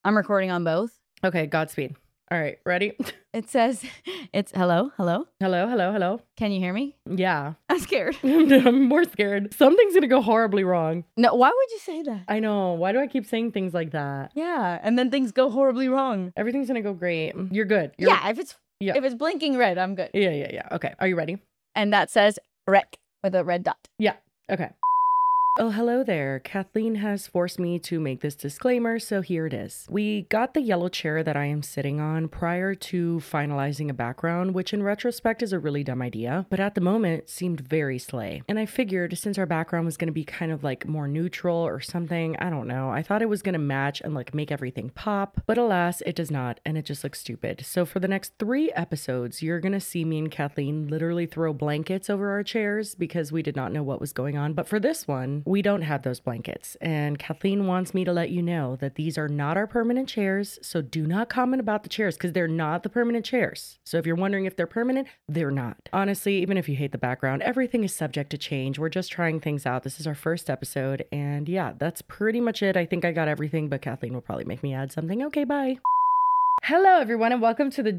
I'm recording on both. Okay, Godspeed. All right, ready? It says, it's hello. Hello. Can you hear me? Yeah. I'm scared. I'm more scared. Something's gonna go horribly wrong. No, why would you say that? I know. Why do I keep saying things like that? Yeah, and then things go horribly wrong. Everything's gonna go great. You're good. If it's blinking red, I'm good. Yeah. Okay, are you ready? And that says rec with a red dot. Yeah. Okay. Oh, hello there. Kathleen has forced me to make this disclaimer, so here it is. We got the yellow chair that I am sitting on prior to finalizing a background, which in retrospect is a really dumb idea, but at the moment seemed very slay. And I figured since our background was going to be kind of like more neutral or something, I don't know, I thought it was going to match and like make everything pop, but alas, it does not, and it just looks stupid. So for the next 3 episodes, you're going to see me and Kathleen literally throw blankets over our chairs because we did not know what was going on. But for this one, we don't have those blankets, and Kathleen wants me to let you know that these are not our permanent chairs, so do not comment about the chairs because they're not the permanent chairs. So if you're wondering if they're permanent, they're not. Honestly, even if you hate the background, everything is subject to change. We're just trying things out. This is our first episode, and yeah, that's pretty much it. I think I got everything, but Kathleen will probably make me add something. Okay, bye. Hello, everyone, and welcome to the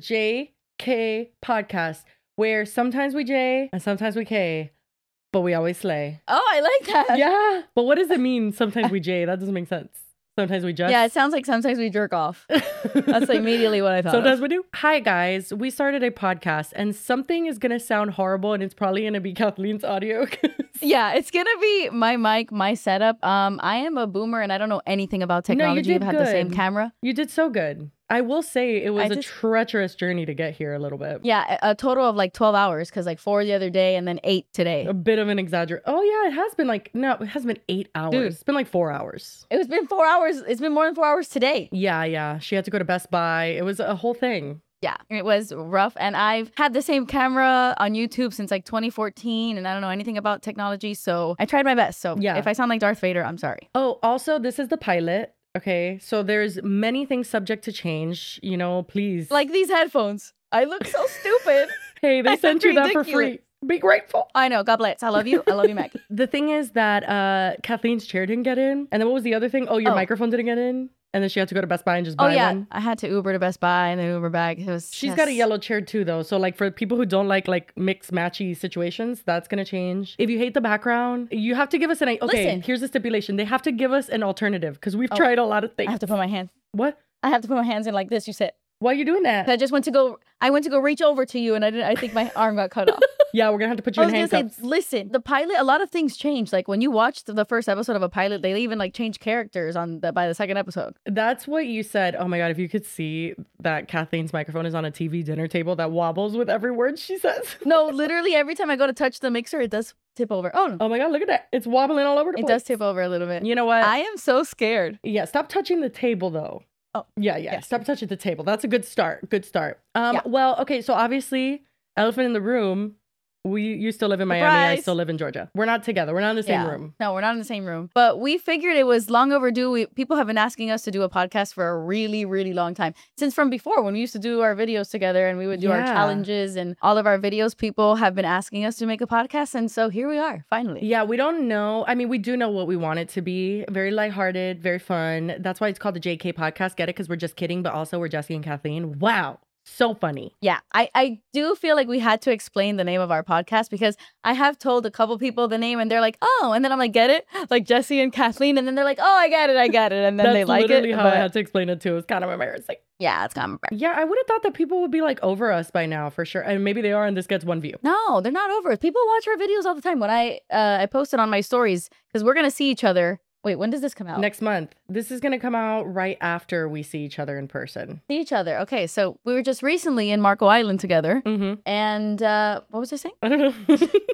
JK podcast, where sometimes we J and sometimes we K, but we always slay. Oh, I like that. Yeah. But what does it mean, sometimes we J? That doesn't make sense. Sometimes we just. Yeah, it sounds like sometimes we jerk off. That's immediately what I thought. Sometimes we do. Hi, guys. We started a podcast, and something is going to sound horrible, and it's probably going to be Kathleen's audio. Yeah, it's going to be my mic, my setup. I am a boomer, and I don't know anything about technology. I've had the same camera. You did so good. I will say it was a treacherous journey to get here a little bit. Yeah, a total of like 12 hours because like 4 the other day and then 8 today. A bit of an exaggeration. Oh, yeah, it has been like, no, it hasn't been 8 hours. Dude, it's been like 4 hours. It's been 4 hours. It's been more than 4 hours today. Yeah. She had to go to Best Buy. It was a whole thing. Yeah, it was rough. And I've had the same camera on YouTube since like 2014 and I don't know anything about technology. So I tried my best. So yeah, if I sound like Darth Vader, I'm sorry. Oh, also, this is the pilot. Okay, so there's many things subject to change, you know, please. Like these headphones. I look so stupid. Hey, they sent you that for free. Be grateful. I know. God bless. I love you. I love you, Mac. The thing is that Kathleen's chair didn't get in. And then what was the other thing? Oh, your microphone didn't get in. And then she had to go to Best Buy and just buy one. I had to Uber to Best Buy and then Uber back. She's got a yellow chair too, though. So like for people who don't like mixed matchy situations, that's going to change. If you hate the background, you have to give us Listen. Here's the stipulation. They have to give us an alternative because we've tried a lot of things. I have to put my hands. What? I have to put my hands in like this. You said. Why are you doing that? I went to go reach over to you and I think my arm got cut off. Yeah, we're going to have to put you in handcuffs. Listen, the pilot, a lot of things changed. Like when you watched the first episode of a pilot, they even like changed characters by the second episode. That's what you said. Oh my God, if you could see that Kathleen's microphone is on a TV dinner table that wobbles with every word she says. No, literally every time I go to touch the mixer, it does tip over. Oh no. Oh my God, look at that. It's wobbling all over the place. It does tip over a little bit. You know what? I am so scared. Yeah, stop touching the table though. Oh. Yeah. Stop touching the table. That's a good start. Well, okay, so obviously, elephant in the room. You still live in Miami. Surprise. I still live in Georgia. We're not together. We're not in the same room. No, we're not in the same room. But we figured it was long overdue. People have been asking us to do a podcast for a really, really long time. Since from before, when we used to do our videos together and we would do our challenges and all of our videos, people have been asking us to make a podcast. And so here we are, finally. Yeah, we don't know. I mean, we do know what we want it to be. Very lighthearted, very fun. That's why it's called the JK podcast. Get it? Because we're just kidding, but also we're Jesse and Kathleen. Wow. So funny. Yeah, I do feel like we had to explain the name of our podcast because I have told a couple people the name and they're like, oh, and then I'm like, get it? Like Jesse and Kathleen. And then they're like, oh, I get it. And then they like it. That's literally how I had to explain it too. It's kind of embarrassing. Yeah, it's kind of embarrassing. Yeah, I would have thought that people would be like over us by now for sure. And maybe they are and this gets one view. No, they're not over us. People watch our videos all the time. When I posted on my stories because we're going to see each other. Wait, when does this come out? Next month. This is going to come out right after we see each other in person. See each other. Okay, so we were just recently in Marco Island together. Mm-hmm. And what was I saying? I don't know.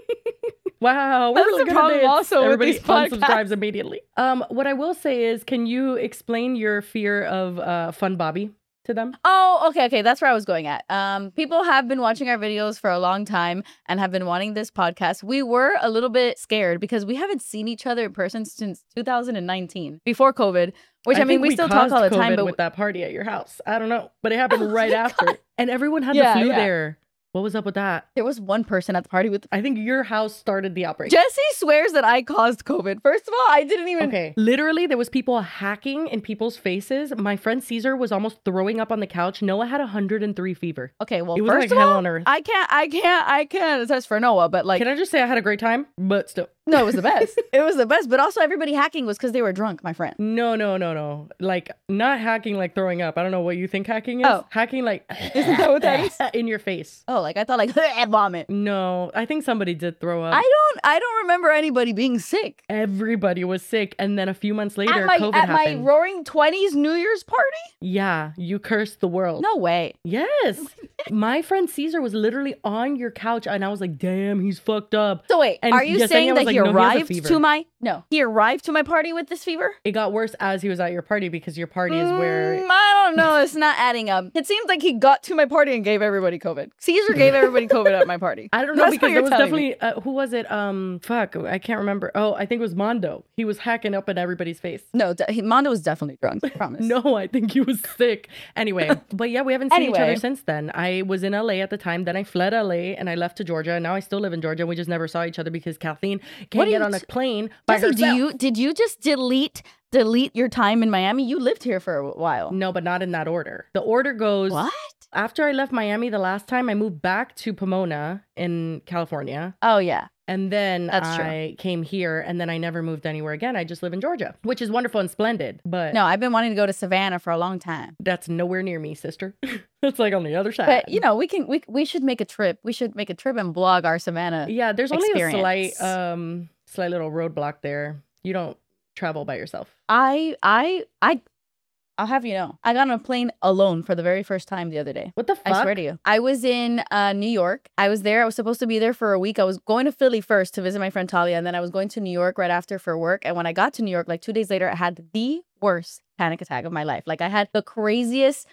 Wow, we're really good at this. Also everybody with unsubscribes immediately. What I will say is, can you explain your fear of Fun Bobby to them? Oh, okay. That's where I was going at. People have been watching our videos for a long time and have been wanting this podcast. We were a little bit scared because we haven't seen each other in person since 2019, before COVID, which I mean, we still talk all the time. But with that party at your house, I don't know, but it happened right after. And everyone had the flu there. What was up with that? There was one person at the party with. I think your house started the outbreak. Jesse swears that I caused COVID. First of all, I didn't even. Okay. Literally, there was people hacking in people's faces. My friend Caesar was almost throwing up on the couch. Noah had 103 fever. Okay, well, it was first like of hell all, on earth. I can't attest for Noah, but like, Can I just say I had a great time? But still. no, it was the best. It was the best. But also, everybody hacking was because they were drunk, my friend. No. Like, not hacking like throwing up. I don't know what you think hacking is. Oh. Hacking like Isn't that what that is? in your face. Oh, like I thought, like vomit. No, I think somebody did throw up. I don't remember anybody being sick. Everybody was sick, and then a few months later, At COVID my happened. Roaring 20s New Year's party? Yeah, you cursed the world. No way. Yes. My friend Caesar was literally on your couch, and I was like, damn, he's fucked up. So wait, And are you Yesenia saying was that like, he "No, he has a arrived fever." to my he arrived to my party with this fever? It got worse as he was at your party because your party is where... I don't know. It's not adding up. It seems like he got to my party and gave everybody COVID. Caesar gave everybody COVID at my party. I don't know, That's what because there you're was telling me. definitely... who was it? Fuck, I can't remember. Oh, I think it was Mondo. He was hacking up in everybody's face. No, Mondo was definitely drunk. I promise. No, I think he was sick. Anyway, but yeah, we haven't seen each Anyway. other since then. I was in LA at the time, then I fled LA and I left to Georgia. And now I still live in Georgia. We just never saw each other because Kathleen What can't do get you on a t- plane by Jesse, herself. did you just delete your time in Miami? You lived here for a while. No, but not in that order. The order goes... What? After I left Miami the last time, I moved back to Pomona in California. Oh yeah. And then That's true. I came here and then I never moved anywhere again. I just live in Georgia, which is wonderful and splendid. But No, I've been wanting to go to Savannah for a long time. that's nowhere near me, sister. It's like on the other side. But you know, we should make a trip. We should make a trip and blog our Savannah. Yeah, there's only experience. a slight little roadblock there. You don't travel by yourself. I'll have you know, I got on a plane alone for the very first time the other day. What the fuck? I swear to you. I was in New York. I was there. I was supposed to be there for a week. I was going to Philly first to visit my friend Talia, and then I was going to New York right after for work. And when I got to New York, like 2 days later, I had the worst panic attack of my life. Like I had the craziest,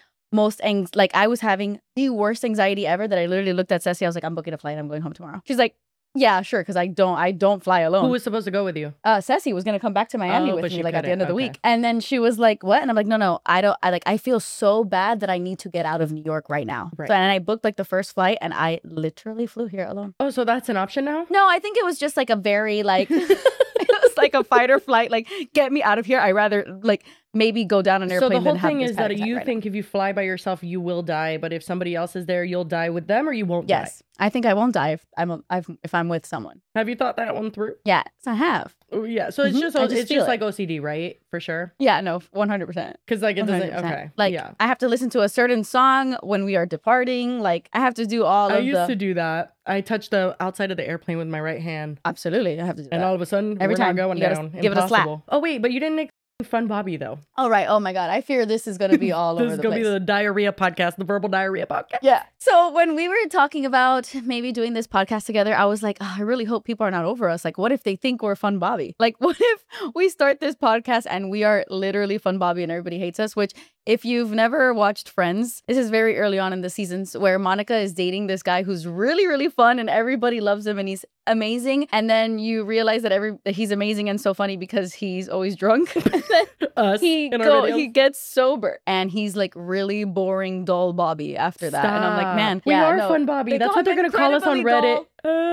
I was having the worst anxiety ever that I literally looked at Ceci. I was like, I'm booking a flight. I'm going home tomorrow. She's like, yeah, sure, because I don't fly alone. Who was supposed to go with you? Ceci was gonna come back to Miami Oh, with but me she like at the end of the couldn't. week. And then she was like, what? And I'm like, no, I feel so bad that I need to get out of New York right now. Right. So and I booked like the first flight and I literally flew here alone. Oh, so that's an option now? No, I think it was just like a very like it was like a fight or flight, like get me out of here. I rather like maybe go down an So airplane the whole than have thing this is that panic attack you right think if you fly by yourself, you will die. But if somebody else is there, you'll die with them or you won't now. Yes. die. I think I won't die if I'm with someone. Have you thought that one through? Yes, I have. Oh, yeah. So it's Mhm. just I just it's feel just it. like OCD, right? For sure. Yeah, no, 100%. Because like it doesn't. 100%. Okay. Like yeah. I have to listen to a certain song when we are departing. Like I have to do all I of used the. to do that. I touched the outside of the airplane with my right hand, Absolutely, I have to do and that. all of a sudden, Every we're time, not going you gotta down. give it a slap. Impossible. Oh wait, but you didn't make Fun Bobby though. All right. Oh my God. I fear this is going to be all This over is the gonna place. be the diarrhea podcast, the verbal diarrhea podcast. Yeah. So when we were talking about maybe doing this podcast together, I was like, oh, I really hope people are not over us. Like, what if they think we're Fun Bobby? Like, what if we start this podcast and we are literally Fun Bobby and everybody hates us? Which, if you've never watched Friends, this is very early on in the seasons where Monica is dating this guy who's really, really fun and everybody loves him and he's amazing. And then you realize that he's amazing and so funny because he's always drunk. And then Us he in our videos. he gets sober and he's like really boring, dull Bobby after that. And I'm like, Stop. man, we yeah, are no. Fun Bobby. They That's call what they're him gonna call us on incredibly Reddit.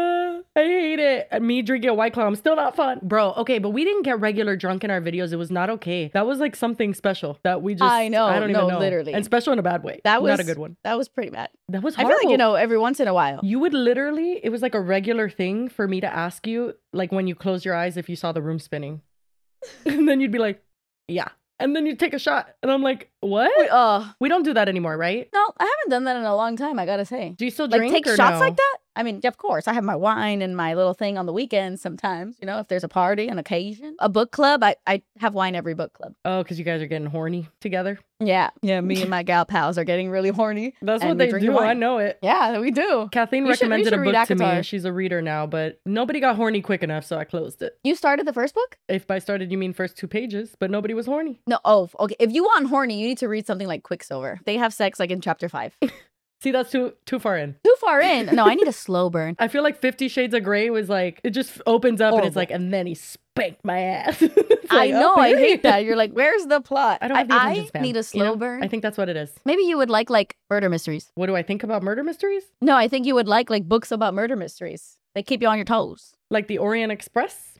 I hate it. And me drinking a White Claw, I'm still not fun, bro. Okay, but we didn't get regular drunk in our videos. It was not okay. That was like something special that we just. I know, I don't no, even know. literally. And special in a bad way. That was not a good one. That was pretty bad. That was I horrible. feel like, every once in a while. You would literally, it was like a regular thing for me to ask you, like when you close your eyes, if you saw the room spinning. And then you'd be like, yeah. And then you'd take a shot. And I'm like, what? We don't do that anymore, right? No, I haven't done that in a long time, I gotta say. Do you still Like drink take or shots no? like that? I mean, of course, I have my wine and my little thing on the weekends sometimes, if there's a party, an occasion. A book club, I have wine every book club. Oh, because you guys are getting horny together? Yeah. Yeah, me and my gal pals are getting really horny. That's and what we they drink do. wine. I know it. Yeah, we do. Kathleen You should- you recommended should a read book to me. ACOTAR. She's a reader now, but nobody got horny quick enough, so I closed it. You started the first book? If by started you mean first 2 pages, but nobody was horny. No. Oh, okay. If you want horny, you need to read something like Quicksilver. They have sex like in chapter 5. See, that's too far in. Too far in. No, I need a slow burn. I feel like 50 Shades of Grey was like, it just opens up and it's Horrible. like, and then he spanked my ass. I know, I hate that. You're like, where's the plot? I don't have the attention span. Need a slow burn. I think that's what it is. Maybe you would like murder mysteries. What do I think about murder mysteries? No, I think you would like books about murder mysteries. They keep you on your toes. Like the Orient Express?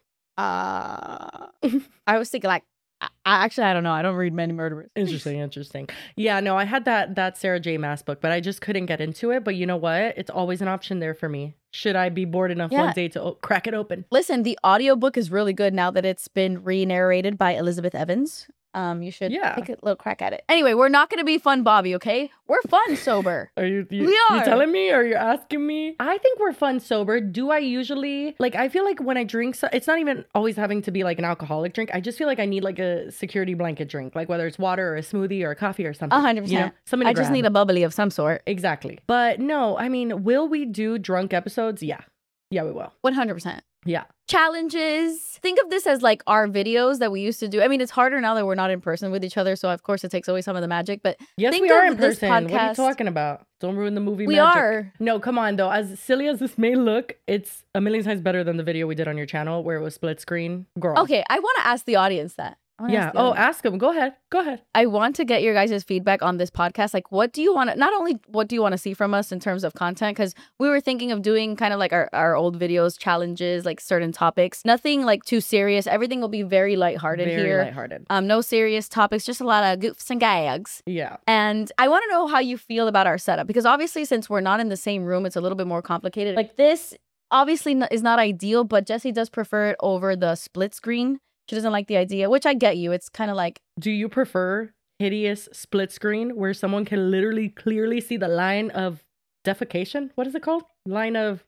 I was thinking I don't know. I don't read many murder mysteries. Interesting. Yeah, no, I had that Sarah J. Maas book, but I just couldn't get into it. But you know what? It's always an option there for me. Should I be bored enough one day to crack it open? Listen, the audiobook is really good now that it's been re-narrated by Elizabeth Evans. You should take a little crack at it. Anyway, we're not going to be fun, Bobby, okay? We're fun sober. Are you we are. You telling me or you're asking me? I think we're fun sober. Do I usually, I feel like when I drink, it's not even always having to be an alcoholic drink. I just feel like I need a security blanket drink, whether it's water or a smoothie or a coffee or something. 100%. Something to grab. Just need a bubbly of some sort. Exactly. But no, I mean, will we do drunk episodes? Yeah. Yeah, we will. 100%. Yeah. Challenges. Think of this as our videos that we used to do. I mean, it's harder now that we're not in person with each other. So, of course, it takes away some of the magic. But yes, we are in person. What are you talking about? Don't ruin the movie magic. We are. No, come on, though. As silly as this may look, it's a million times better than the video we did on your channel where it was split screen. Girl. Okay, I want to ask the audience that. Yeah. Ask them. Go ahead. I want to get your guys' feedback on this podcast. What do you want to, not only what do you want to see from us in terms of content? Because we were thinking of doing kind of our old videos, challenges, certain topics. Nothing too serious. Everything will be very lighthearted here. Very lighthearted. No serious topics, just a lot of goofs and gags. Yeah. And I want to know how you feel about our setup. Because obviously, since we're not in the same room, it's a little bit more complicated. This obviously is not ideal, but Jessie does prefer it over the split screen. She doesn't like the idea, which I get you. It's kind of do you prefer hideous split screen where someone can literally clearly see the line of defecation? What is it called? Line of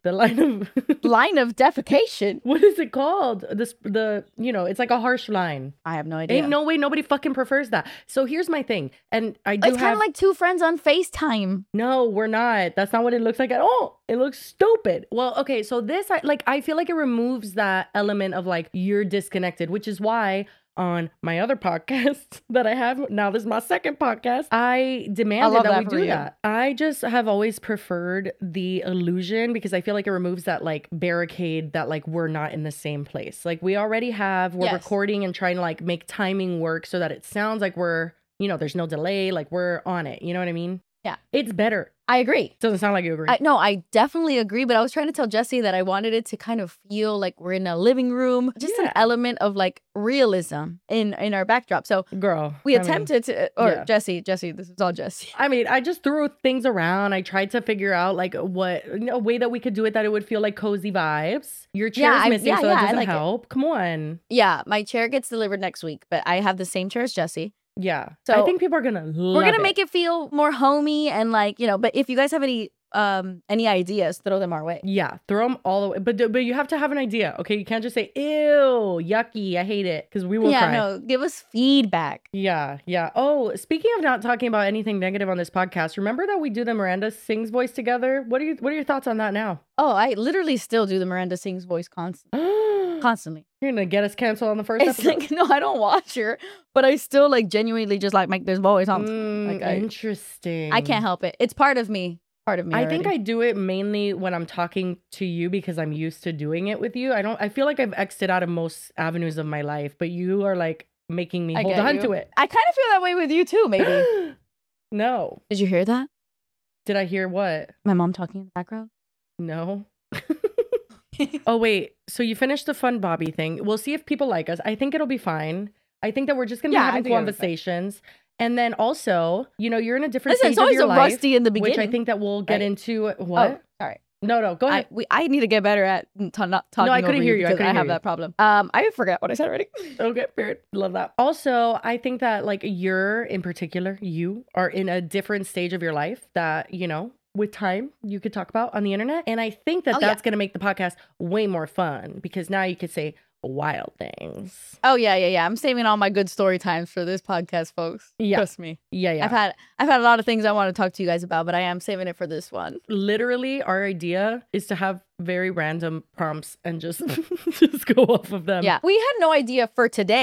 defecation. What is it called? It's a harsh line. I have no idea. Ain't no way nobody fucking prefers that. So here's my thing. And it's kind of like two friends on FaceTime. No, we're not. That's not what it looks like at all. It looks stupid. Well, okay, so this I feel like it removes that element of you're disconnected, which is why on my other podcast that I have now, this is my second podcast, I demanded that we do that. I just have always preferred the illusion because I feel like it removes that barricade that we're not in the same place. We're recording and trying to make timing work so that it sounds like we're, there's no delay, we're on it. You know what I mean? Yeah. It's better. I agree. Doesn't sound like you agree. No, I definitely agree. But I was trying to tell Jessie that I wanted it to kind of feel like we're in a living room. Just an element of realism in our backdrop. So, girl, we attempted Jessie, this is all Jessie. I mean, I just threw things around. I tried to figure out what a way that we could do it that it would feel like cozy vibes. Your chair's missing, so that doesn't help. Come on. Yeah, my chair gets delivered next week, but I have the same chair as Jessie. Yeah. So I think people are gonna love We're gonna make it feel more homey and but if you guys have any ideas, throw them our way. Yeah, throw them all the way. But you have to have an idea, okay? You can't just say, ew, yucky, I hate it, because we will cry. No, give us feedback. Yeah. Oh, speaking of not talking about anything negative on this podcast, remember that we do the Miranda Sings voice together? What are your thoughts on that now? Oh, I literally still do the Miranda Sings voice constantly. You're gonna get us canceled on the first episode? No, I don't watch her, but I still genuinely just make this voice on. Interesting. I can't help it. It's part of me. I think I do it mainly when I'm talking to you because I'm used to doing it with you. I feel like I've exited out of most avenues of my life, but you are making me hold on to it. I kind of feel that way with you too, maybe. No. Did you hear that? Did I hear what? My mom talking in the background? No. Oh, wait. So you finished the Fun Bobby thing. We'll see if people like us. I think it'll be fine. I think that we're just going to be having conversations. And then also, you're in a different stage of your life. It's always rusty in the beginning. Which I think that we'll get into. What? Oh, sorry. No, go ahead. I need to get better at not talking. No, I couldn't hear you. I have that problem. I forgot what I said already. Okay, period. Love that. Also, I think that you're in particular, you are in a different stage of your life that, with time you could talk about on the internet. And I think that that's going to make the podcast way more fun because now you could say wild things. Oh yeah. I'm saving all my good story times for this podcast, folks. Yeah. Trust me. Yeah. I've had a lot of things I want to talk to you guys about, but I am saving it for this one. Literally, our idea is to have very random prompts and just go off of them. Yeah. We had no idea for today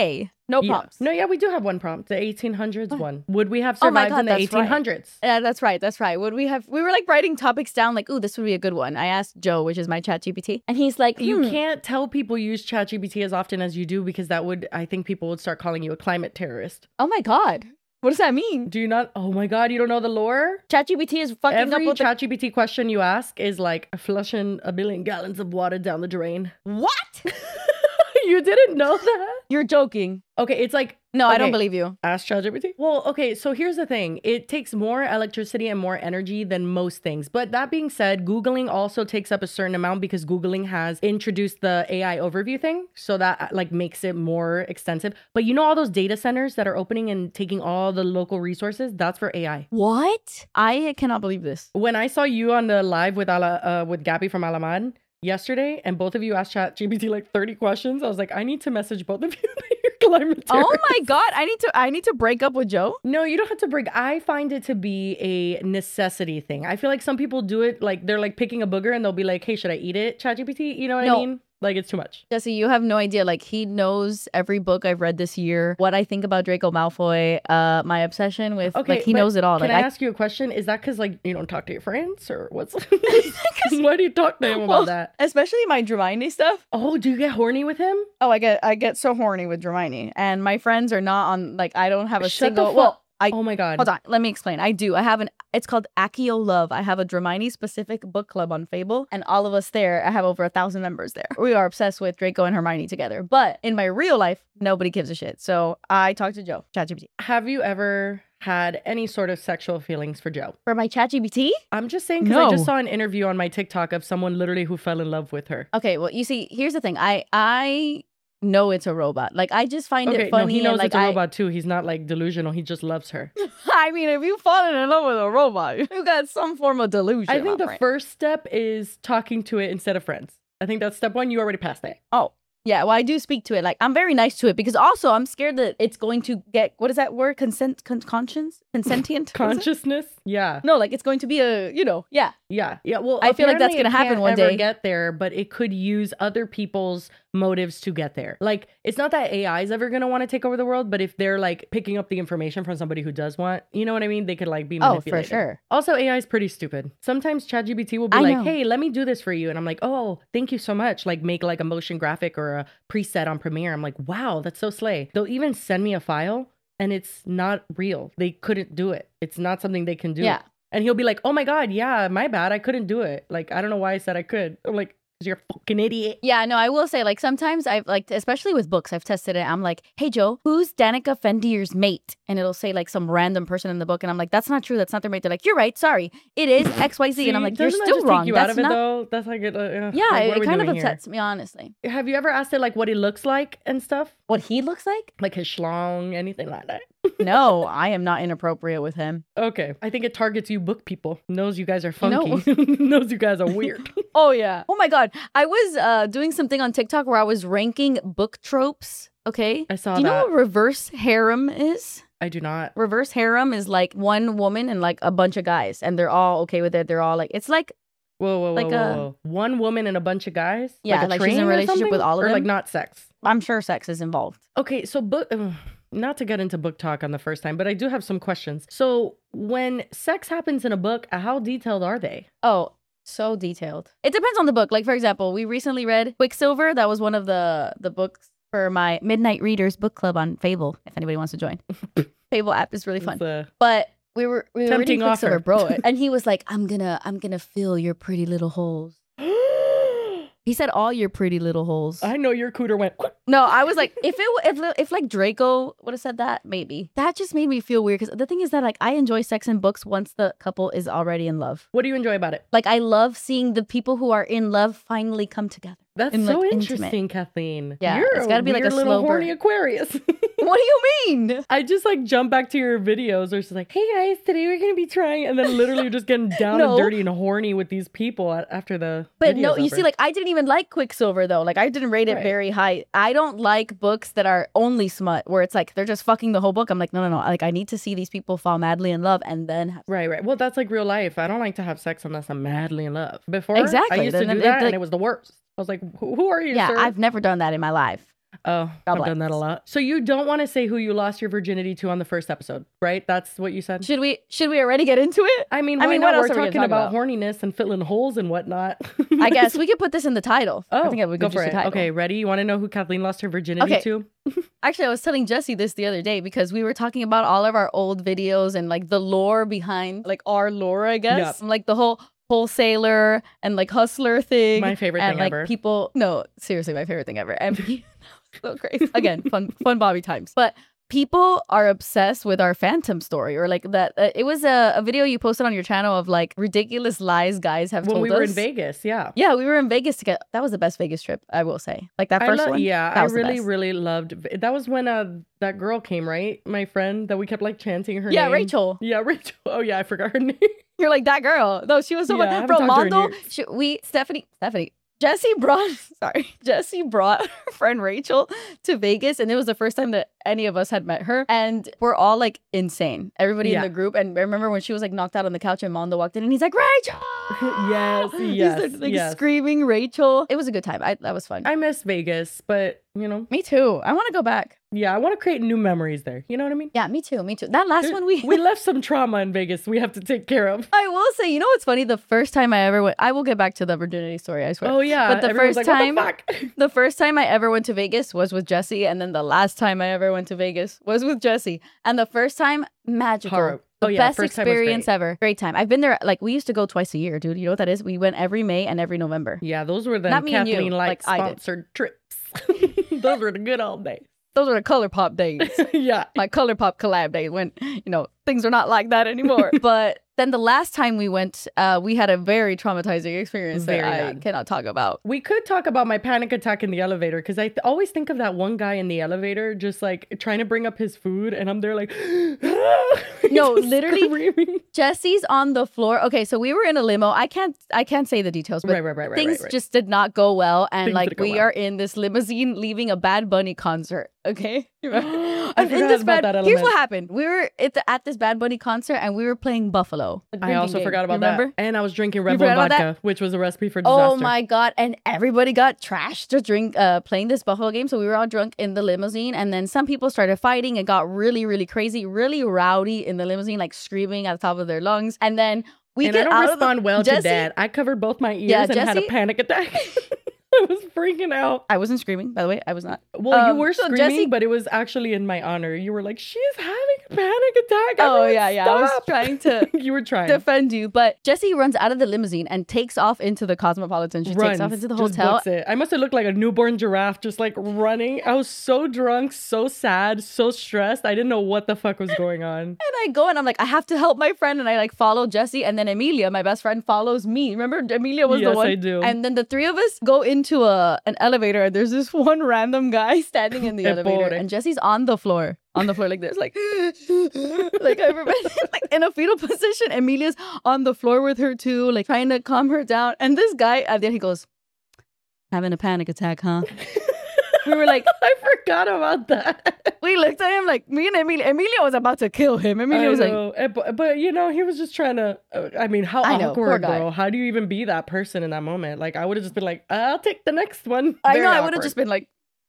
No prompts. No, yeah, we do have one prompt. The 1800s one. Would we have survived in the 1800s? Right. Yeah, that's right. That's right. Would we have? We were like writing topics down, like, ooh, this would be a good one. I asked Joe, which is my ChatGPT, and he's like, You can't tell people use ChatGPT as often as you do because that would, I think people would start calling you a climate terrorist. Oh my God. What does that mean? Do you not? Oh my God, you don't know the lore? ChatGPT is fucking Every up with ChatGPT question you ask is like flushing 1 billion gallons of water down the drain. What? You didn't know that? You're joking. Okay, it's like... No, okay, I don't believe you. Ask ChatGPT. Well, okay, so here's the thing. It takes more electricity and more energy than most things. But that being said, Googling also takes up a certain amount because Googling has introduced the AI overview thing. So that like makes it more extensive. But you know all those data centers that are opening and taking all the local resources? That's for AI. What? I cannot believe this. When I saw you on the live with Gabby from Alamad yesterday, and both of you asked ChatGPT like 30 questions, I was like, I need to message both of you. Climate terrorist. Oh my God, I need to break up with Joe? No, you don't have to break. I find it to be a necessity thing. I feel like some people do it like they're like picking a booger and they'll be like, hey, should I eat it? ChatGPT, you know what I mean? Like, it's too much. Jesse, you have no idea. Like, he knows every book I've read this year, what I think about Draco Malfoy, my obsession with, like, he knows it all. Can like, I ask you a question? Is that because, like, you don't talk to your friends or what's... Why do you talk to him about that? Especially my Hermione stuff. Oh, do you get horny with him? Oh, I get so horny with Hermione. And my friends are not on, like, I don't have a single... Well, oh my God. Hold on. Let me explain. I do. I have it's called Accio Love. I have a Hermione specific book club on Fable. And all of us there, I have over 1,000 members there. We are obsessed with Draco and Hermione together. But in my real life, nobody gives a shit. So I talked to Joe, ChatGPT. Have you ever had any sort of sexual feelings for Joe? For my ChatGPT? I'm just saying because I just saw an interview on my TikTok of someone literally who fell in love with her. Okay, well, you see, here's the thing. I know it's a robot. Like, I just find it funny. No, he knows like, it's a robot too. He's not like delusional. He just loves her. I mean, if you've fallen in love with a robot, you got some form of delusion. I think the first step is talking to it instead of friends. I think that's step one. You already passed that. Oh. Yeah, well, I do speak to it. Like, I'm very nice to it because also I'm scared that it's going to get, what is that word? Consentient? Consciousness? Yeah. No, like it's going to be a, yeah. Yeah. Well, I feel like that's going to happen one day. Get there, but it could use other people's motives to get there. Like, it's not that AI is ever going to want to take over the world, but if they're like picking up the information from somebody who does want, you know what I mean? They could like be manipulated. Oh, for sure. Also, AI is pretty stupid. Sometimes ChatGPT will be hey, let me do this for you. And I'm like, oh, thank you so much. Like, make like a motion graphic or a preset on Premiere. I'm like, wow, that's so slay. They'll even send me a file and it's not real. They couldn't do it. It's not something they can do. Yeah. And he'll be like, oh my God, yeah, my bad. I couldn't do it. Like, I don't know why I said I could. I'm like, because you're a fucking idiot. Yeah, no, I will say, like, sometimes I've, like, especially with books, I've tested it. I'm like, hey, Joe, who's Danica Fendier's mate? And it'll say, like, some random person in the book. And I'm like, that's not true. That's not their mate. They're like, you're right. Sorry. It is XYZ. See, and I'm like, you're still wrong. Take you out of it, though? That's like, yeah, like, it kind of upsets me, honestly. Have you ever asked it, like, what he looks like and stuff? What he looks like? Like his schlong, anything like that? No, I am not inappropriate with him. Okay. I think it targets you book people. Knows you guys are funky. Knows you guys are weird. Oh, yeah. Oh, my God. I was doing something on TikTok where I was ranking book tropes. Okay. I saw that. Do you know what reverse harem is? I do not. Reverse harem is like one woman and like a bunch of guys. And they're all okay with it. They're all like, it's like. Whoa. One woman and a bunch of guys? Yeah, like she's in a relationship with all of them. Or like not sex? I'm sure sex is involved. Okay, so not to get into book talk on the first time, but I do have some questions. So when sex happens in a book, how detailed are they? Oh, so detailed. It depends on the book. Like, for example, we recently read Quicksilver. That was one of the books for my Midnight Readers book club on Fable, if anybody wants to join. Fable app is really fun. But we were reading Quicksilver, bro. And he was like, I'm gonna fill your pretty little holes. He said all your pretty little holes. I know your cooter went. No, I was like, if like Draco would have said that, maybe. That just made me feel weird because the thing is that like I enjoy sex in books once the couple is already in love. What do you enjoy about it? Like I love seeing the people who are in love finally come together. That's so interesting, Kathleen. Yeah, it's gotta be like a little horny Aquarius. What do you mean? I just like jump back to your videos where it's like, hey guys, today we're gonna be trying, and then literally you're just getting down and dirty and horny with these people after the. But no, you see, like I didn't even like Quicksilver though. Like I didn't rate it very high. I don't like books that are only smut, where it's like they're just fucking the whole book. I'm like, no. Like I need to see these people fall madly in love and then. Right. Well, that's like real life. I don't like to have sex unless I'm madly in love. Before, exactly. I used to do that, and it was the worst. I was like, who are you, sir? Yeah, I've never done that in my life. Oh, I've done that a lot. So you don't want to say who you lost your virginity to on the first episode, right? That's what you said? Should we already get into it? I mean, why not? We're talking about horniness and filling holes and whatnot. I guess we could put this in the title. Oh, I think we go for it. Okay, ready? You want to know who Kathleen lost her virginity to? Actually, I was telling Jesse this the other day because we were talking about all of our old videos and like the lore behind like our lore, I guess. Yep. Like the whole wholesaler and like hustler thing. My favorite and, thing ever. People, no, seriously, my favorite thing ever. And so crazy. Again, fun Bobby times. But people are obsessed with our Phantom story, or like that. It was a video you posted on your channel of like ridiculous lies guys have told us. When we were in Vegas, yeah. Yeah, we were in Vegas together. That was the best Vegas trip, I will say. Like that first one. Yeah, I really loved. That was when that girl came, right? My friend that we kept like chanting her name. Yeah, Rachel. Yeah, Rachel. Oh yeah, I forgot her name. You're like, that girl. No, she was so much. Bro, Mondo. Stephanie. Jesse brought her friend Rachel to Vegas, and it was the first time that any of us had met her, and we're all like insane. Everybody in the group. And I remember when she was like knocked out on the couch and Mondo walked in and he's like, Rachel! Yes, He's screaming Rachel. It was a good time. That was fun. I miss Vegas, but you know. Me too. I want to go back. Yeah, I want to create new memories there. You know what I mean? Yeah, me too. That last one we left some trauma in Vegas we have to take care of. I will say, you know what's funny? The first time I ever went, I will get back to the virginity story, I swear. Oh yeah. But the first time I ever went to Vegas was with Jesse, and then the last time I ever went to Vegas was with Jesse. And the first time, magical. Best experience ever. Great time. I've been there, like, we used to go twice a year, dude. You know what that is? We went every May and every November. Yeah, those were the Kathleen Light sponsored trips. Those were the good old days. Those were the ColourPop days. Yeah. My ColourPop collab days when, you know, things are not like that anymore. But then the last time we went, we had a very traumatizing experience that I cannot talk about. We could talk about my panic attack in the elevator, because I always think of that one guy in the elevator just like trying to bring up his food, and I'm there like, no, literally screaming. Jesse's on the floor. Okay, so we were in a limo. I can't say the details, but things just did not go well, and like we are in this limousine leaving a Bad Bunny concert. Okay, and in this here's what happened. We were at this Bad Bunny concert, and we were playing Buffalo. I also forgot about that. And I was drinking Red Bull vodka, which was a recipe for disaster. Oh my God. And everybody got trashed to drink, playing this Buffalo game. So we were all drunk in the limousine. And then some people started fighting. It got really, really crazy, really rowdy in the limousine, like screaming at the top of their lungs. And then I don't respond well to that. I covered both my ears and had a panic attack. I was freaking out. I wasn't screaming, by the way. I was not. Well, you were screaming, but it was actually in my honor. You were like, she's having a panic attack. Yeah. I was trying to you were trying defend you. But Jessie runs out of the limousine and takes off into the Cosmopolitan. She takes off into the hotel. Books it. I must have looked like a newborn giraffe, just like running. I was so drunk, so sad, so stressed. I didn't know what the fuck was going on. And I go and I'm like, I have to help my friend. And I like follow Jessie. And then Emilia, my best friend, follows me. Remember, Emilia was the one. Yes, I do. And then the three of us go into an elevator, and there's this one random guy standing in the elevator, and Jessie's on the floor like this, like like I remember, like in a fetal position. Emilia's on the floor with her too, like trying to calm her down. And this guy, then he goes, having a panic attack, huh? We were like, I forgot about that. We looked at him like, me and Emilia was about to kill him. Emilia was like, but you know, he was just trying to, I mean, how awkward, bro. How do you even be that person in that moment? Like, I would have just been like, I'll take the next one. I would have just been like,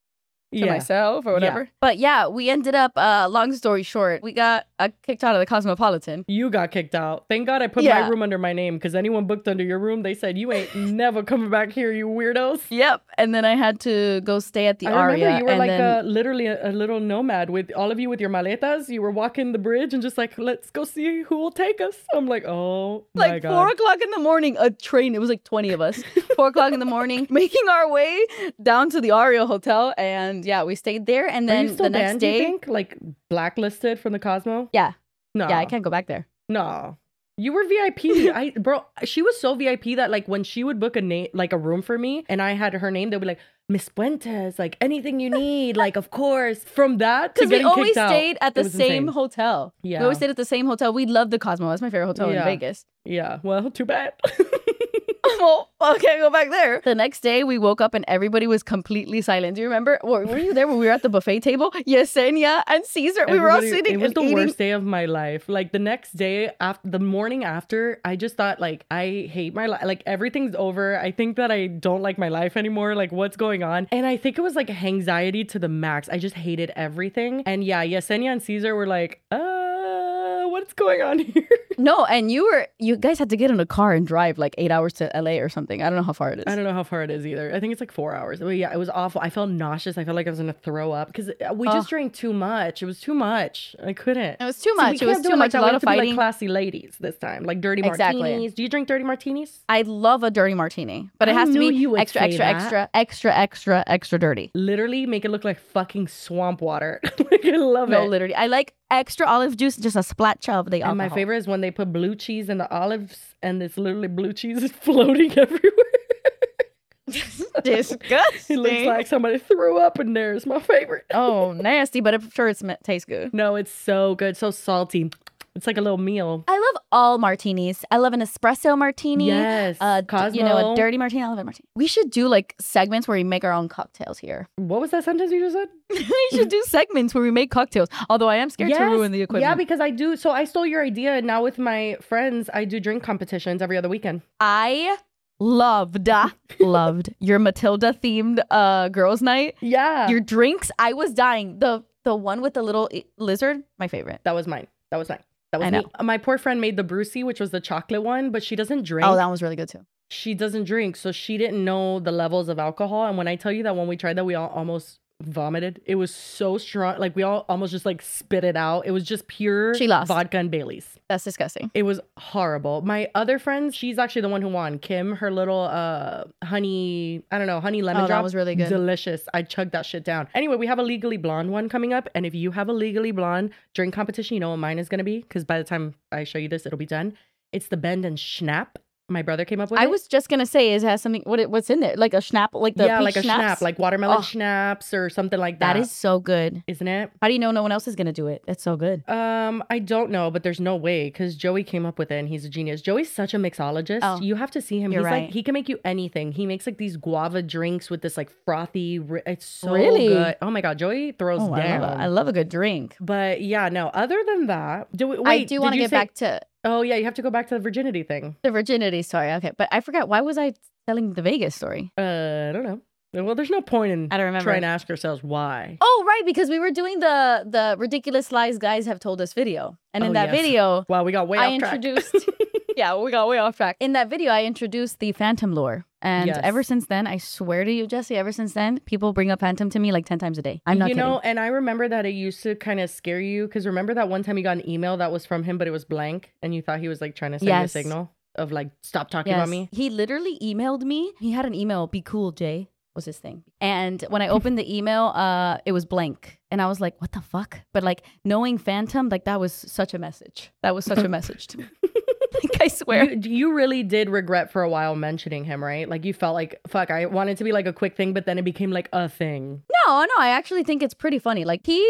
to myself or whatever. Yeah. But yeah, we ended up, long story short, we got kicked out of the Cosmopolitan. You got kicked out. Thank God I put my room under my name, because anyone booked under your room, they said, you ain't never coming back here, you weirdos. Yep. And then I had to go stay at the Aria. I remember you were like literally a little nomad with all of you with your maletas. You were walking the bridge and just like, let's go see who will take us. I'm like, oh my God. 4 o'clock in the morning, a train, it was like 20 of us. 4 o'clock in the morning, making our way down to the Aria Hotel. And yeah, we stayed there, and then the next day, you think? Like blacklisted from the Cosmo? Yeah. No. Yeah, I can't go back there. No. You were VIP. Bro, she was so VIP that like when she would book a room for me and I had her name, they'd be like, Miss Puentes, like anything you need, like of course. From that to getting kicked out. Because we always stayed at the same hotel. Yeah. We always stayed at the same hotel. We loved the Cosmo. That's my favorite hotel in Vegas. Yeah. Well, too bad. Well, okay, go back there. The next day, we woke up and everybody was completely silent. Do you remember? Were you there when we were at the buffet table? Yesenia and Caesar, we were all sitting. It was the worst day of my life. Like the next day, after the morning after, I just thought like I hate my life. Like everything's over. I think that I don't like my life anymore. Like what's going on? And I think it was like anxiety to the max. I just hated everything. And yeah, Yesenia and Caesar were like, what's going on here? No, and you guys had to get in a car and drive like 8 hours to LA or something. I don't know how far it is. I don't know how far it is either. I think it's like 4 hours. But yeah, it was awful. I felt nauseous. I felt like I was gonna throw up because we just drank too much. It was too much. I couldn't. It was too much. It was too much. A lot of fighting. Like classy ladies this time, like dirty martinis. Do you drink dirty martinis? I love a dirty martini, but it has to be extra dirty. Literally make it look like fucking swamp water. Like, I love it. No, literally. I like extra olive juice, just a splat of the alcohol. And my favorite is when they put blue cheese in the olives and it's literally blue cheese is floating everywhere. Disgusting. It looks like somebody threw up in there. It's my favorite. Oh, nasty, but I'm sure it tastes good. No, it's so good. So salty. It's like a little meal. I love all martinis. I love an espresso martini. Yes. Cosmo. A dirty martini. I love a martini. We should do like segments where we make our own cocktails here. What was that sentence you just said? We should do segments where we make cocktails. Although I am scared to ruin the equipment. Yeah, because I do. So I stole your idea. And now with my friends, I do drink competitions every other weekend. I loved your Matilda themed girls night. Yeah. Your drinks. I was dying. The one with the little lizard, my favorite. That was mine. That was me. My poor friend made the Brucey, which was the chocolate one, but she doesn't drink. Oh, that was really good too. She doesn't drink, so she didn't know the levels of alcohol. And when I tell you that when we tried that, we all almost vomited. It was so strong. Like we all almost just like spit it out. It was just pure vodka and Baileys. That's disgusting. It was horrible. My other friend, she's actually the one who won. Kim, her little honey lemon drop. That was really good. Delicious. I chugged that shit down. Anyway, we have a Legally Blonde one coming up. And if you have a Legally Blonde drink competition, you know what mine is going to be? Because by the time I show you this, it'll be done. It's the Bend and Schnapp. My brother came up with it. I was just gonna say, it has something. What's in there? Like a schnapp, like the like a schnapps? schnapp, like watermelon schnapps or something like that. That is so good, isn't it? How do you know no one else is gonna do it? It's so good. I don't know, but there's no way because Joey came up with it and he's a genius. Joey's such a mixologist. Oh, you have to see him. He's right. Like he can make you anything. He makes like these guava drinks with this like frothy. It's so good. Oh my god, Joey throws down. I love a good drink. But yeah, no. Other than that, I do want to get back to. Oh, yeah, you have to go back to the virginity thing. The virginity story. Okay. But I forgot. Why was I telling the Vegas story? I don't know. Well, there's no point in trying to ask ourselves why. Oh, right. Because we were doing the ridiculous lies guys have told us video. And in that video. Wow, we got way off track. Yeah, we got way off track. In that video, I introduced the Phantom lore. And ever since then, I swear to you, Jesse, ever since then, people bring up Phantom to me like 10 times a day. I'm not kidding. And I remember that it used to kind of scare you because remember that one time you got an email that was from him, but it was blank and you thought he was like trying to send you a signal of like, stop talking about me? He literally emailed me. He had an email, Be Cool, Jay was his thing. And when I opened the email, it was blank. And I was like, what the fuck? But like knowing Phantom, like that was such a message. That was such a message to me. Like, I swear. You really did regret for a while mentioning him, right? Like you felt like, fuck, I wanted to be like a quick thing, but then it became like a thing. No, I actually think it's pretty funny. Like he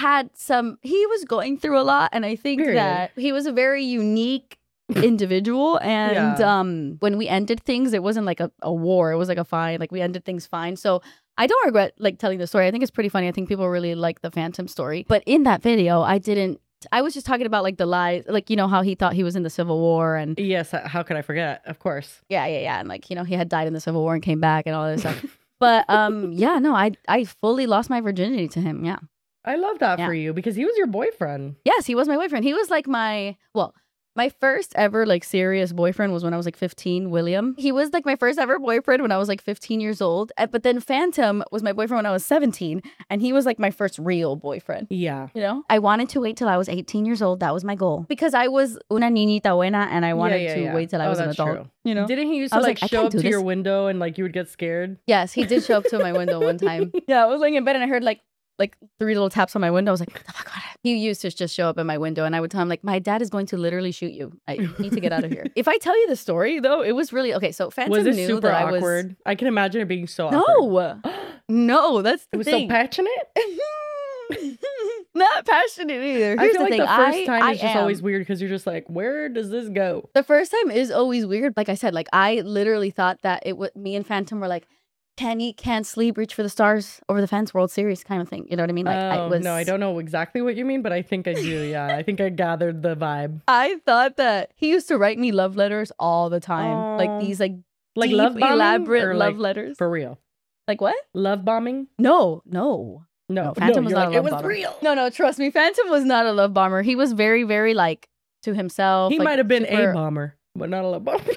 was going through a lot. And I think that he was a very unique individual. And when we ended things, it wasn't like a war. It was like a fine. Like we ended things fine. So I don't regret like telling the story. I think it's pretty funny. I think people really like the Phantom story. But in that video, I was just talking about like the lies, like, you know, how he thought he was in the Civil War and yes, how could I forget? Of course. Yeah. And like, you know, he had died in the Civil War and came back and all this stuff. But I fully lost my virginity to him. Yeah. I love that for you because he was your boyfriend. Yes, he was my boyfriend. He was like my first ever like serious boyfriend was when I was like 15, William. He was like my first ever boyfriend when I was like 15 years old. But then Phantom was my boyfriend when I was 17 and he was like my first real boyfriend. Yeah. You know, I wanted to wait till I was 18 years old. That was my goal because I was una niñita buena and I wanted to wait till I was an adult. True. You know, didn't he used to like show up to your window and like you would get scared? Yes, he did show up to my window one time. Yeah, I was laying in bed and I heard like 3 little taps on my window. I was like, what the fuck? He used to just show up at my window and I would tell him like, my dad is going to literally shoot you. I need to get out of here. If I tell you the story though, it was really, okay, so Phantom was it knew super that awkward? I can imagine it being so awkward. No, that's the thing. It was so passionate? Not passionate either. Here's I feel the like thing. the first time is just am. always weird because you're just like, where does this go? The first time is always weird. Like I said, like I literally thought that it would. Me and Phantom were like, can't eat, can't sleep, reach for the stars, over the fence, World Series kind of thing. You know what I mean? Like No, I don't know exactly what you mean, but I think I do. Yeah, I think I gathered the vibe. I thought that he used to write me love letters all the time, like these like deep, love bombing elaborate or love like, letters. for real. Like what? Love bombing? No. No, Phantom was you're not like, a it love was bomber. real. No, trust me, Phantom was not a love bomber. He was very, very like to himself. He like, might have been super... a bomber, but not a love bomber.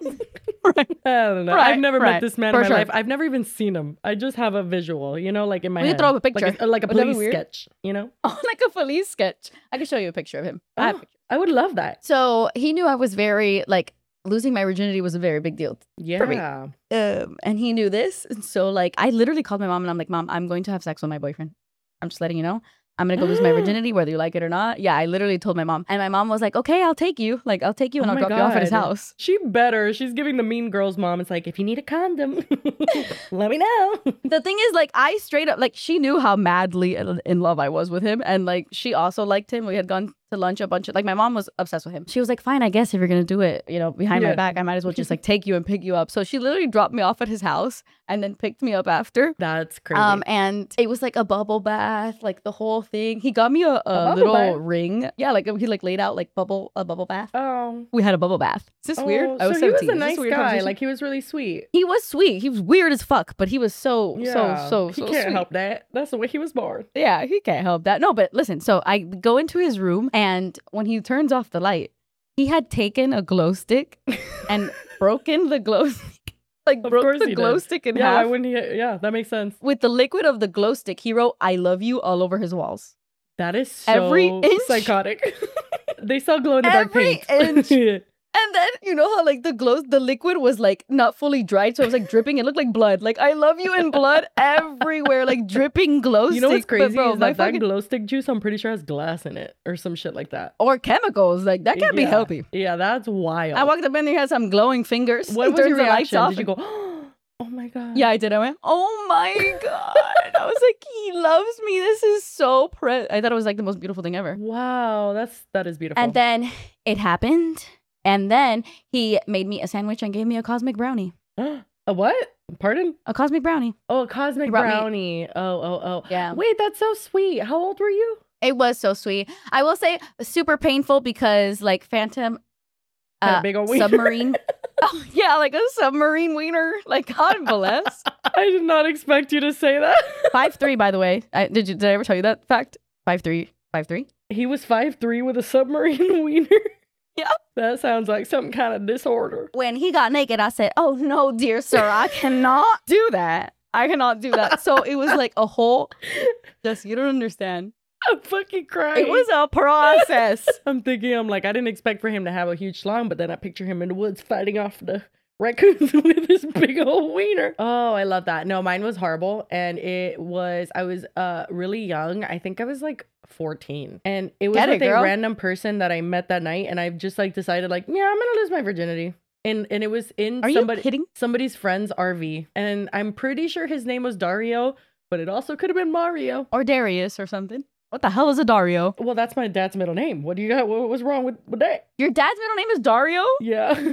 Right. I don't know. Right, I've never right. met this man For in my sure. live. I've never even seen him. I just have a visual, you know, like in my We head. throw up a picture. Like a Would that be police weird? sketch, you know? Oh, like a police sketch. I can show you a picture of him. I have Oh, I would love that. So he knew I was very like losing my virginity was a very big deal. Yeah. And he knew this. And so like I literally called my mom and I'm like, Mom, I'm going to have sex with my boyfriend. I'm just letting you know. I'm going to go lose my virginity, whether you like it or not. Yeah, I literally told my mom. And my mom was like, okay, I'll take you. Like, I'll take you and Oh I'll my drop you off at his God. house. She better. She's giving the mean girl's mom. It's like, if you need a condom, let me know. The thing is, like, I straight up, like, she knew how madly in love I was with him. And, like, she also liked him. We had gone to lunch a bunch of, like, my mom was obsessed with him. She was like, fine, I guess if you're going to do it, you know, behind my Yeah. back, I might as well just, like, take you and pick you up. So she literally dropped me off at his house and then picked me up after. That's crazy. And it was like a bubble bath, like the whole thing. He got me a bubble little bath? ring. Yeah, like he like laid out like a bubble bath. Oh. We had a bubble bath. Is this weird? I was so he was 17. a Is this nice weird guy. conversation? Like, he was really sweet. He was sweet. He was weird as fuck, but he was so He so can't sweet. help that. That's the way he was born. Yeah, he can't help that. No, but listen, so I go into his room and when he turns off the light, he had taken a glow stick and broken the glow stick. Like Of broke course the he glow did. stick in Yeah, why half. wouldn't he? Yeah, that makes sense. With the liquid of the glow stick, he wrote "I love you" all over his walls. That is so Every inch. psychotic. They sell glow in the dark Every paint. inch. And then you know how like the liquid was like not fully dried, so it was like dripping. It looked like blood. Like I love you in blood everywhere, like dripping glow You know what's stick. But, crazy bro, is my that fucking- glow stick juice, I'm pretty sure has glass in it or some shit like that. or chemicals. Like that can't be Yeah. healthy. Yeah, that's wild. I walked up in there, he had some glowing fingers. What He was turns your the lights reaction? off Did you and- go, oh my God? Yeah, I did. I went, oh my God. I was like, he loves me. This is so I thought it was like the most beautiful thing ever. Wow, that is beautiful. And then it happened. And then he made me a sandwich and gave me a cosmic brownie. a what? Pardon? A cosmic brownie. Oh, a cosmic He brought me- brownie. Oh. Yeah. Wait, that's so sweet. How old were you? It was so sweet. I will say super painful because like Phantom Had a big old wiener. submarine. Oh, yeah, like a submarine wiener. Like God bless. I did not expect you to say that. 5'3", by the way. Did I ever tell you that fact? 5'3". 5'3". He was 5'3" with a submarine wiener. Yeah. That sounds like some kind of disorder. When he got naked, I said, "Oh no, dear sir, I cannot do that. I cannot do that." So it was like a whole. Just you don't understand. I'm fucking crying. It was a process. I'm like, I didn't expect for him to have a huge schlong, but then I picture him in the woods fighting off the raccoons with his big old wiener. Oh, I love that. No, mine was horrible. And I was really young. I think I was like 14. And it was Get it, with a girl. random person that I met that night. And I've just like decided like, yeah, I'm going to lose my virginity. And it was in Are you kidding? somebody's friend's RV. And I'm pretty sure his name was Dario, but it also could have been Mario. Or Darius or something. What the hell is a Dario? Well, that's my dad's middle name. What do you got? What was wrong with that? Your dad's middle name is Dario? Yeah.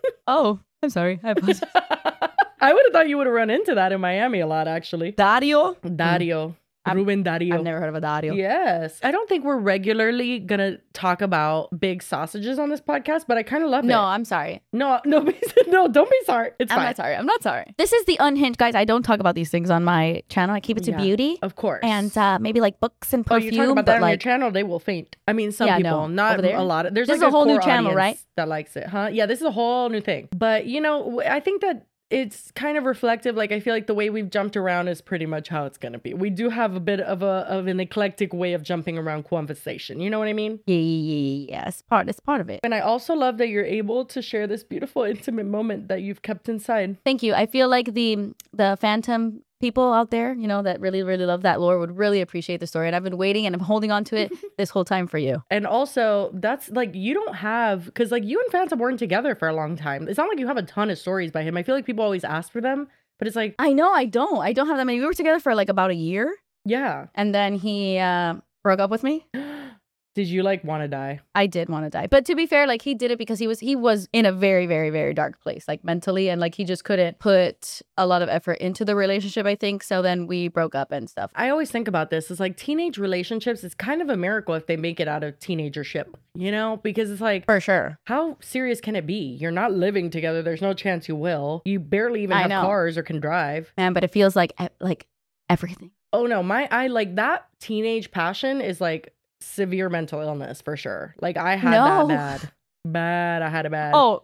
Oh, I'm sorry. I apologize. I would have thought you would have run into that in Miami a lot, actually. Dario? Dario. Ruben Dario. I've never heard of a Dario. Yes. I don't think we're regularly going to talk about big sausages on this podcast, but I kind of love it. No, I'm sorry. No, don't be sorry. It's I'm fine. not sorry. I'm not sorry. This is the Unhinged, guys. I don't talk about these things on my channel. I keep it to Yeah, beauty. Of course. And maybe like books and Oh, perfume. you talk about that but on your like, channel, they will faint. I mean, some Yeah, people, no. not Over there? a lot. There's This like is a whole new core channel, audience right? that likes it, huh? Yeah, this is a whole new thing. But, you know, I think that it's kind of reflective. Like, I feel like the way we've jumped around is pretty much how it's going to be. We do have a bit of an eclectic way of jumping around conversation. You know what I mean? Yeah. It's part of it. And I also love that you're able to share this beautiful, intimate moment that you've kept inside. Thank you. I feel like the Phantom people out there, you know, that really, really love that lore would really appreciate the story. And I've been waiting and I'm holding on to it this whole time for you. And also, that's like, you don't have, because like you and Phantom weren't together for a long time. It's not like you have a ton of stories by him. I feel like people always ask for them, but it's like, I know I don't have that many. We were together for like about a year. yeah. And then he broke up with me. Did you like want to die? I did want to die. But to be fair, like he did it because he was in a very, very, very dark place, like mentally. And like he just couldn't put a lot of effort into the relationship, I think. So then we broke up and stuff. I always think about this. It's like teenage relationships. It's kind of a miracle if they make it out of teenagership, you know, because it's like, for sure. How serious can it be? You're not living together. There's no chance you will. You barely even have cars or can drive. Man, but it feels like everything. Oh no, I like that teenage passion is like severe mental illness for sure. Like I had that bad. I had it bad. Oh,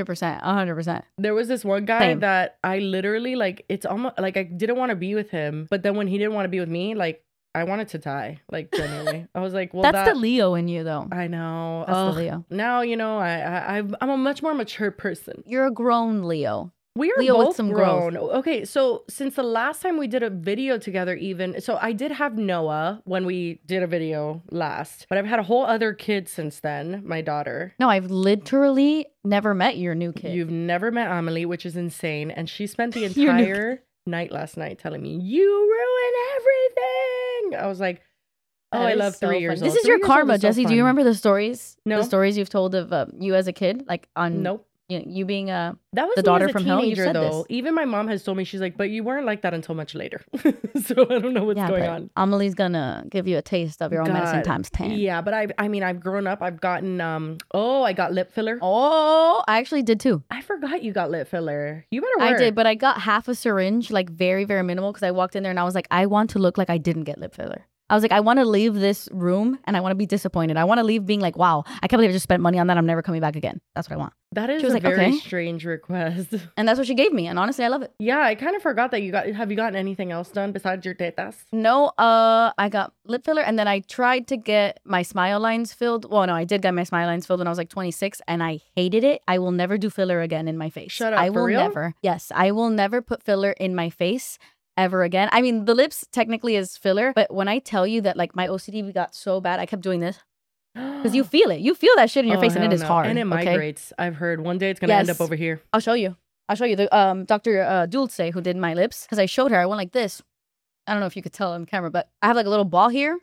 100%. There was this one guy that I literally like, it's almost like I didn't want to be with him, but then when he didn't want to be with me, like I wanted to die, like genuinely. I was like, well, that's the Leo in you though. I know. That's the Leo. Now, you know, I'm a much more mature person. You're a grown Leo. We are Leo both with some grown. growth. Okay, so since the last time we did a video together, so I did have Noah when we did a video last, but I've had a whole other kid since then, my daughter. No, I've literally never met your new kid. You've never met Amelie, which is insane. And she spent the entire night last night telling me, you ruin everything. I was like, oh, I love 3 years old. This is your karma, Jesse. Do you remember the stories? No. The stories you've told of you as a kid? Like on... Nope. You being that was the daughter from hell. You said though. This. Even my mom has told me, she's like, but you weren't like that until much later. So I don't know what's going on. Amelie's gonna give you a taste of your own medicine times 10. Yeah, but I mean, I've grown up. I've gotten I got lip filler. Oh, I actually did too. I forgot you got lip filler. You better work. I did, but I got half a syringe, like very, very minimal, because I walked in there and I was like, I want to look like I didn't get lip filler. I was like, I want to leave this room and I want to be disappointed. I want to leave being like, wow, I can't believe I just spent money on that. I'm never coming back again. That's what I want. That is a very strange request. And that's what she gave me. And honestly, I love it. Yeah, I kind of forgot that have you gotten anything else done besides your tetas? No, I got lip filler and then I tried to get my smile lines filled. Well, no, I did get my smile lines filled when I was like 26 and I hated it. I will never do filler again in my face. Shut up, I will for real? Never. Yes, I will never put filler in my face ever again. I mean, the lips technically is filler, but when I tell you that like my OCD got so bad, I kept doing this. Because you feel it. You feel that shit in your face and it is hard. And it migrates. I've heard one day it's going to end up over here. I'll show you. The Dr. Dulce who did my lips, because I showed her, I went like this. I don't know if you could tell on camera, but I have like a little ball here.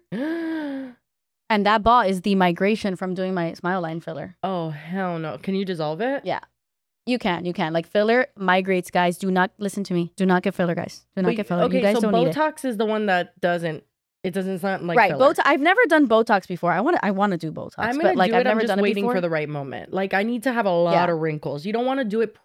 And that ball is the migration from doing my smile line filler. Oh, hell no. Can you dissolve it? Yeah. You can. Like filler migrates, guys. Do not listen to me. Do not get filler, guys. Do not get filler. Okay, you guys so don't need it. Botox is the one that doesn't. It doesn't sound like right. filler. I've never done Botox before. I want to do Botox. I'm gonna do it. I've never just done it waiting before. for the right moment. Like I need to have a lot of wrinkles. You don't want to do it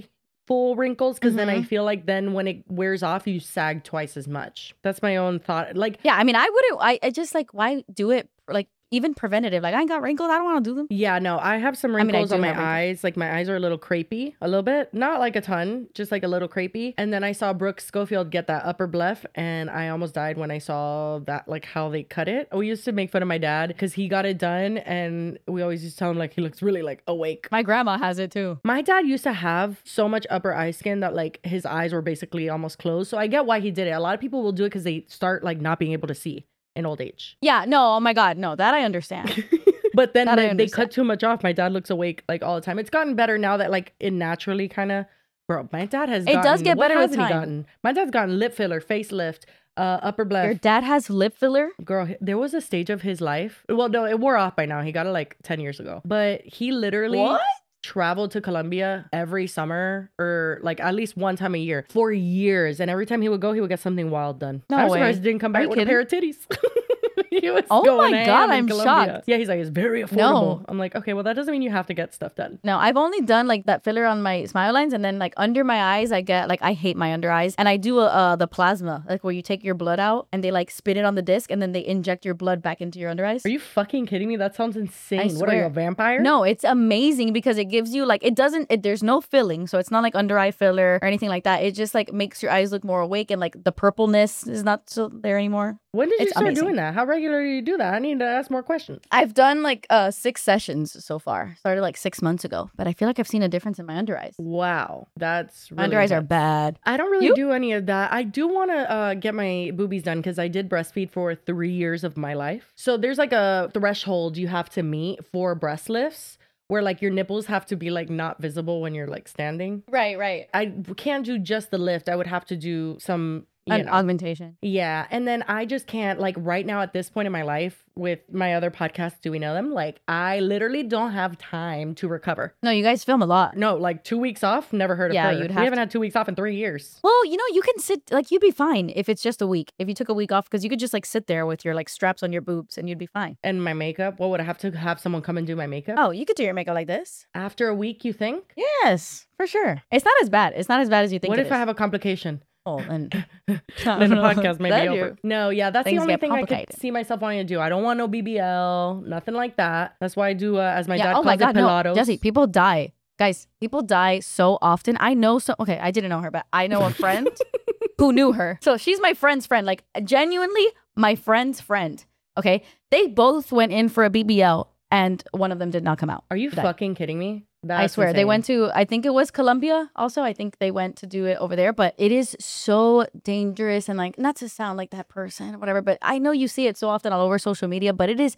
full wrinkles because then I feel like then when it wears off, you sag twice as much. That's my own thought. Like yeah, I mean, I wouldn't. I just like why do it like. Even preventative. Like, I ain't got wrinkles. I don't want to do them. Yeah, no. I have some wrinkles on my eyes. Like, my eyes are a little crepey. A little bit. Not like a ton. Just like a little crepey. And then I saw Brooke Schofield get that upper bluff. And I almost died when I saw that, like, how they cut it. We used to make fun of my dad because he got it done. And we always used to tell him, like, he looks really, like, awake. My grandma has it, too. My dad used to have so much upper eye skin that, like, his eyes were basically almost closed. So I get why he did it. A lot of people will do it because they start, like, not being able to see in old age. Yeah, no, oh my God, no, that I understand. But then they cut too much off. My dad looks awake like all the time. It's gotten better now that like it naturally kind of, bro, my dad has It does get better with time. My dad's gotten lip filler, facelift, upper bluff. Your dad has lip filler? Girl, there was a stage of his life. Well, no, it wore off by now. He got it like 10 years ago. But he literally traveled to Colombia every summer or like at least one time a year for years. And every time he would go, he would get something wild done. No I'm way. surprised he didn't come back with a pair of titties. He was oh my God, I'm shocked. Yeah, he's like, it's very affordable. No. I'm like, okay, well, that doesn't mean you have to get stuff done. No, I've only done like that filler on my smile lines and then like under my eyes, I get like, I hate my under eyes. And I do the plasma, like where you take your blood out and they like spin it on the disc and then they inject your blood back into your under eyes. Are you fucking kidding me? That sounds insane. What are you, a vampire? No, it's amazing because it gives you like, there's no filling. So it's not like under eye filler or anything like that. It just like makes your eyes look more awake and like the purpleness is not so there anymore. When did you start doing that? How regularly do you do that? I need to ask more questions. I've done like 6 sessions so far. Started like 6 months ago, but I feel like I've seen a difference in my under eyes. Wow, that's really my under eyes are bad. I don't really do any of that. I do want to get my boobies done because I did breastfeed for 3 years of my life. So there's like a threshold you have to meet for breast lifts, where like your nipples have to be like not visible when you're like standing. Right. I can't do just the lift. I would have to do some An augmentation. Yeah. And then I just can't, like, right now at this point in my life with my other podcasts, Do We Know Them? Like, I literally don't have time to recover. No, you guys film a lot. No, like 2 weeks off, never heard of her. We haven't had 2 weeks off in 3 years. Well, you know, you can sit, like, you'd be fine if it's just a week. If you took a week off, because you could just, like, sit there with your, like, straps on your boobs and you'd be fine. And my makeup? What, would I have to have someone come and do my makeup? Oh, you could do your makeup like this. After a week, you think? Yes, for sure. It's not as bad. It's not as bad as you think. What if I have a complication? Oh, and then the podcast may be over. No, yeah, that's the only thing I could see myself wanting to do. I don't want no BBL, nothing like that. That's why I do, as my dad calls it, Pilates. No, Jesse, people die. Guys, people die so often. I know okay, I didn't know her, but I know a friend who knew her. So she's my friend's friend, like genuinely my friend's friend. Okay, they both went in for a BBL and one of them did not come out. Are you fucking kidding me? I swear. Insane. They went to, I think it was Colombia also. I think they went to do it over there, but it is so dangerous and, like, not to sound like that person or whatever, but I know you see it so often all over social media, but it is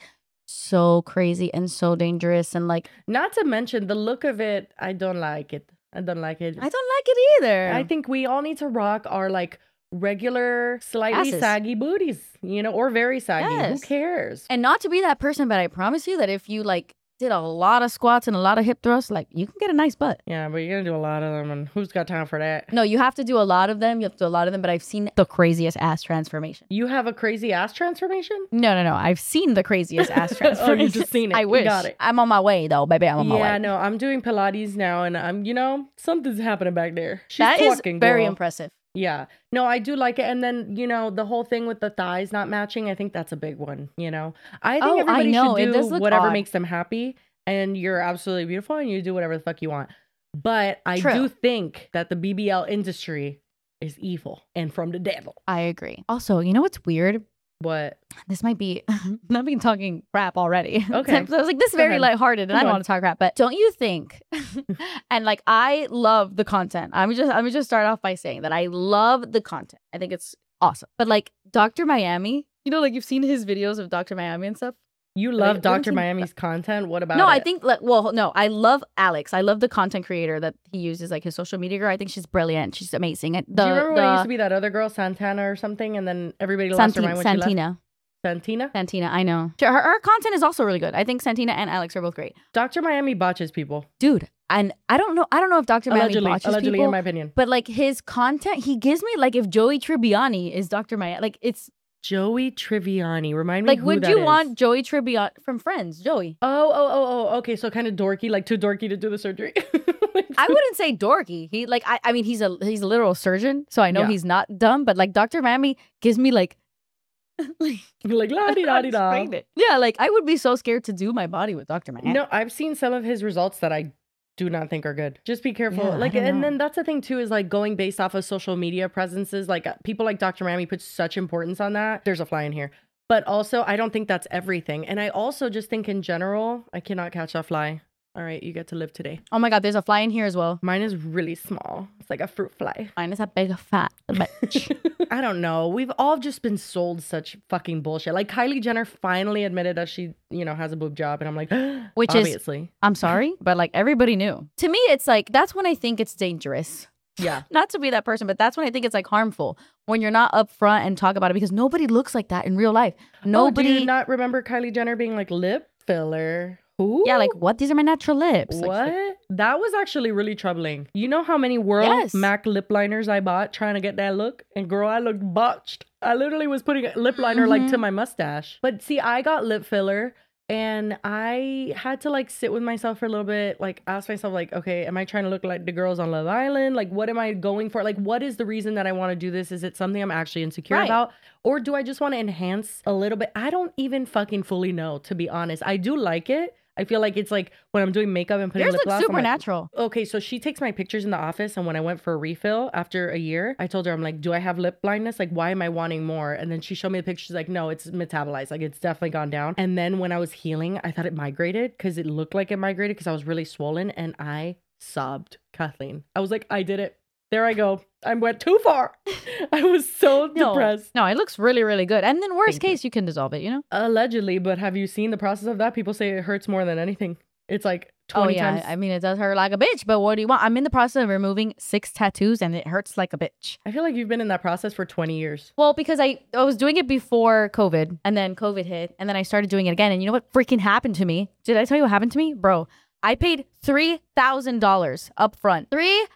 so crazy and so dangerous and, like, not to mention the look of it. I don't like it. I don't like it either. I think we all need to rock our, like, regular, slightly saggy booties, you know, or very saggy. Yes. Who cares? And not to be that person, but I promise you that if you, like, did a lot of squats and a lot of hip thrusts, like, you can get a nice butt. Yeah, but you're gonna do a lot of them, and who's got time for that? No, you have to do a lot of them. But I've seen the craziest ass transformation. You have a crazy ass transformation? No. I've seen the craziest ass transformation. Oh, you just seen it. I wish. You got it. I'm on my way, though, baby. I'm on my way. Yeah, no, I'm doing Pilates now, and I'm, you know, something's happening back there. That is very impressive. Yeah. No, I do like it. And then, you know, the whole thing with the thighs not matching, I think that's a big one, you know? I think everybody should do whatever makes them happy. And you're absolutely beautiful and you do whatever the fuck you want. But I do think that the BBL industry is evil and from the devil. I agree. Also, you know what's weird? What? This might be, not being talking crap already. Okay. So I was like, this is very lighthearted and I don't want to talk crap. But don't you think, and, like, I love the content. Let me just start off by saying that I love the content. I think it's awesome. But, like, Dr. Miami, you know, like, you've seen his videos of Dr. Miami and stuff. You love Dr. Miami's content? What about it? I think, I love Alex. I love the content creator that he uses, like, his social media girl. I think she's brilliant. She's amazing. Do you remember when it used to be that other girl, Santana or something, and then everybody lost their mind when she left? Santina, I know. Her content is also really good. I think Santina and Alex are both great. Dr. Miami botches people. Dude, and I don't know if Dr. Miami botches allegedly, people. In my opinion. But, like, his content, he gives me, like, if Joey Tribbiani is Dr. Miami, like, it's... Joey Tribbiani. Remind me like, who would that you is. Want Joey Tribbiani from Friends? Joey. Oh. Okay, so kind of dorky, like too dorky to do the surgery. I wouldn't say dorky. He, like, I mean, he's a literal surgeon, so I know he's not dumb. But, like, Dr. Miami gives me like la-di-da-di-da. Yeah, like, I would be so scared to do my body with Dr. Miami. No, I've seen some of his results that I do not think are good. Just be careful. Yeah, like, and then that's the thing too, is, like, going based off of social media presences. Like, people like Dr. Miami put such importance on that. There's a fly in here. But also, I don't think that's everything. And I also just think in general, I cannot catch a fly. All right, you get to live today. Oh my God, there's a fly in here as well. Mine is really small. It's like a fruit fly. Mine is a big fat bitch. I don't know. We've all just been sold such fucking bullshit. Like, Kylie Jenner finally admitted that she, you know, has a boob job. And I'm like, which obviously. Is, I'm sorry, but, like, everybody knew. To me, it's like, that's when I think it's dangerous. Yeah. Not to be that person, but that's when I think it's, like, harmful. When you're not upfront and talk about it, because nobody looks like that in real life. Nobody. Do you not remember Kylie Jenner being like, lip filler? Who? Yeah, like, what? These are my natural lips. What? Like, that was actually really troubling. You know how many Mac lip liners I bought trying to get that look? And girl, I looked botched. I literally was putting a lip liner like to my mustache. But see, I got lip filler and I had to, like, sit with myself for a little bit, like, ask myself, like, okay, am I trying to look like the girls on Love Island? Like, what am I going for? Like, what is the reason that I want to do this? Is it something I'm actually insecure about? Or do I just want to enhance a little bit? I don't even fucking fully know, to be honest. I do like it. I feel like it's like when I'm doing makeup and putting lip gloss. Yours looks super natural. Okay, so she takes my pictures in the office, and when I went for a refill after a year, I told her, I'm like, do I have lip blindness? Like, why am I wanting more? And then she showed me the pictures, like, no, it's metabolized. Like, it's definitely gone down. And then when I was healing, I thought it migrated because it looked like it migrated because I was really swollen, and I sobbed, Kathleen. I was like, I did it. There I go. I went too far. I was so depressed. No, it looks really, really good. And then worst case, you can dissolve it, you know? Allegedly, but have you seen the process of that? People say it hurts more than anything. It's like 20 yeah. times. I mean, it does hurt like a bitch, but what do you want? I'm in the process of removing 6 tattoos and it hurts like a bitch. I feel like you've been in that process for 20 years. Well, because I was doing it before COVID and then COVID hit and then I started doing it again. And you know what freaking happened to me? Did I tell you what happened to me? Bro, I paid $3,000 up front.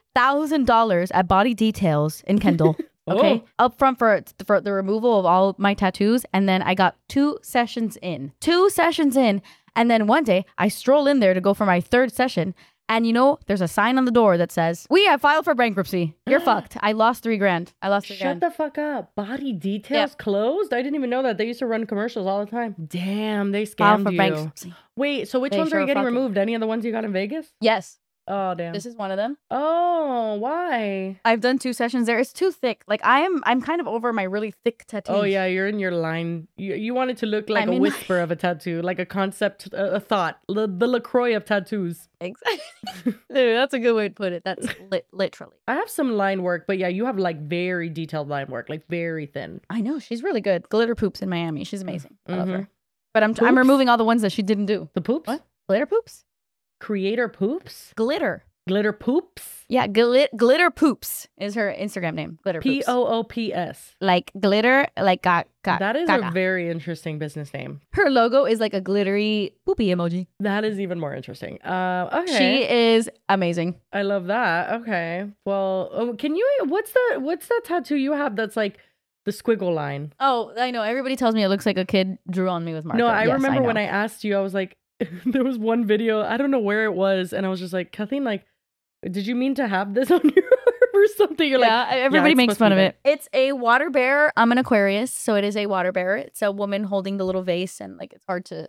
$3,000 at Body Details in Kendall. Okay. Up front for the removal of all my tattoos. And then I got 2 sessions in. 2 sessions in. And then one day I stroll in there to go for my 3rd session. And you know, there's a sign on the door that says, "We have filed for bankruptcy. You're fucked." I lost $3,000. I lost $3,000. Shut the fuck up. Body Details closed? I didn't even know that. They used to run commercials all the time. Damn, they Filed scammed for you. bankruptcy. Wait, so which ones are you getting removed? Any of the ones you got in Vegas? Yes. Oh, damn. This is one of them. Oh, why? I've done 2 sessions there. It's too thick. Like I'm kind of over my really thick tattoos. Oh, yeah, you're in your line. You want it to look like a whisper of a tattoo, like a concept, a thought, the LaCroix of tattoos. Exactly. Dude, that's a good way to put it. That's literally. I have some line work, but yeah, you have like very detailed line work, like very thin. I know. She's really good. Glitter Poops in Miami. She's amazing. I love her. But I'm removing all the ones that she didn't do. The poops? What? Glitter Poops? Creator Poops? Glitter. Glitter Poops? Yeah, Glitter Poops is her Instagram name. Glitter Poops. Poops. Like glitter, like that is a very interesting business name. Her logo is like a glittery poopy emoji. That is even more interesting. Okay. She is amazing. I love that. Okay. Well, what's that tattoo you have that's like the squiggle line? Oh, I know. Everybody tells me it looks like a kid drew on me with marker. No, I remember when I asked you, I was like, there was one video, I don't know where it was, and I was just like, Kathleen, like, did you mean to have this on your arm or something? You're like, everybody makes fun of it. It's a water bearer. I'm an Aquarius, so it is a water bearer. It's a woman holding the little vase, and like it's hard to.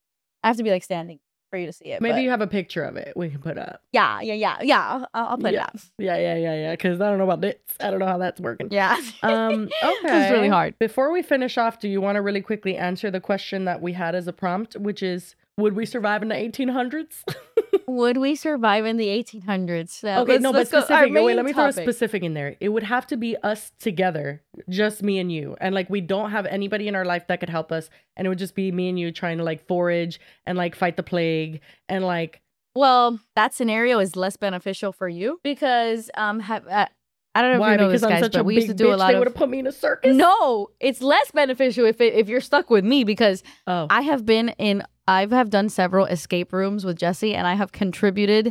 I have to be like standing for you to see it. Maybe you have a picture of it we can put up. Yeah. I'll put it up. Yeah. Because I don't know about this. I don't know how that's working. Yeah. Okay. It's really hard. Before we finish off, do you want to really quickly answer the question that we had as a prompt, which is, would we survive in the 1800s? Would we survive in the 1800s? So okay, no, but specific. Wait, let me throw a topic. specific in there. It would have to be us together, just me and you. And like, we don't have anybody in our life that could help us. And it would just be me and you trying to like forage and like fight the plague and like. Well, that scenario is less beneficial for you because I don't know Why? if you know because this, I'm guys, such but a we big used to do a bitch, lot they of. would have put me in a circus. No, it's less beneficial if you're stuck with me because I have done several escape rooms with Jesse and I have contributed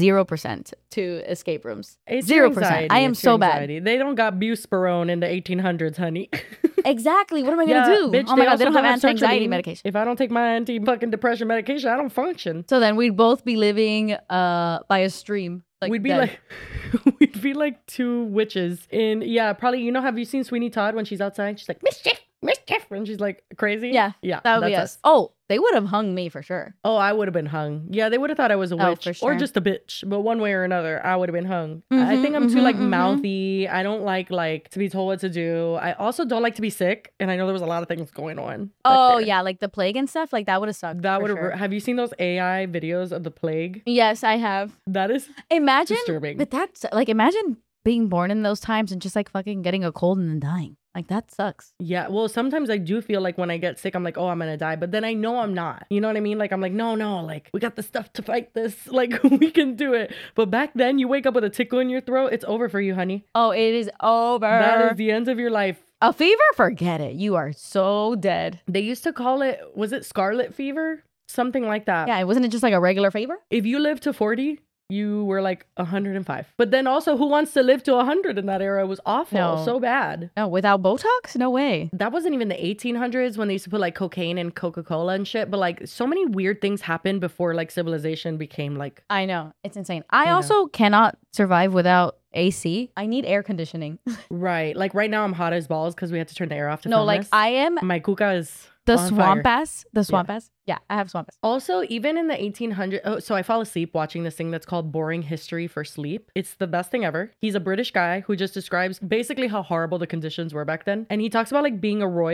0% to escape rooms. It's 0%. I am so bad. They don't got buspirone in the 1800s, honey. Exactly. What am I gonna do? Bitch, oh my god, they don't have anti-anxiety medication. If I don't take my anti-fucking depression medication, I don't function. So then we'd both be living by a stream. Like we'd be dead. we'd be like 2 witches in probably, you know, have you seen Sweeney Todd when she's outside? She's like, mischief, and she's like crazy. Yeah, that would be us. Oh, they would have hung me for sure. Oh, I would have been hung. Yeah, they would have thought I was a witch for sure. or just a bitch, but one way or another, I would have been hung. I think I'm too like mouthy. I don't like to be told what to do. I also don't like to be sick, and I know there was a lot of things going on. Oh yeah, like the plague and stuff. Like that would have sucked. That would have. Sure. Have you seen those AI videos of the plague? Yes, I have. That is disturbing. But that's like imagine being born in those times and just like fucking getting a cold and then dying. Like that sucks. Yeah, well, sometimes I do feel like when I get sick, I'm like, oh, I'm gonna die. But then I know I'm not. You know what I mean? Like, I'm like, no, like, we got the stuff to fight this. Like, we can do it. But back then, you wake up with a tickle in your throat. It's over for you, honey. Oh, it is over. That is the end of your life. A fever? Forget it. You are so dead. They used to call it, was it scarlet fever? Something like that. Yeah, wasn't it just like a regular fever? If you live to 40... you were like 105. But then also, who wants to live to 100 in that era? It was awful. No. So bad. No, without Botox? No way. That wasn't even the 1800s when they used to put like cocaine and Coca-Cola and shit. But like so many weird things happened before like civilization became like... I know. It's insane. I also cannot survive without AC. I need air conditioning. Right. Like right now I'm hot as balls because we had to turn the air off to No, film like this. I am... My kuka is The on swamp fire. ass? The swamp ass? Yeah, I have swamp ass. Also, even in the 1800s, so I fall asleep watching this thing that's called Boring History for Sleep. It's the best thing ever. He's a British guy who just describes basically how horrible the conditions were back then. And he talks about like being a royal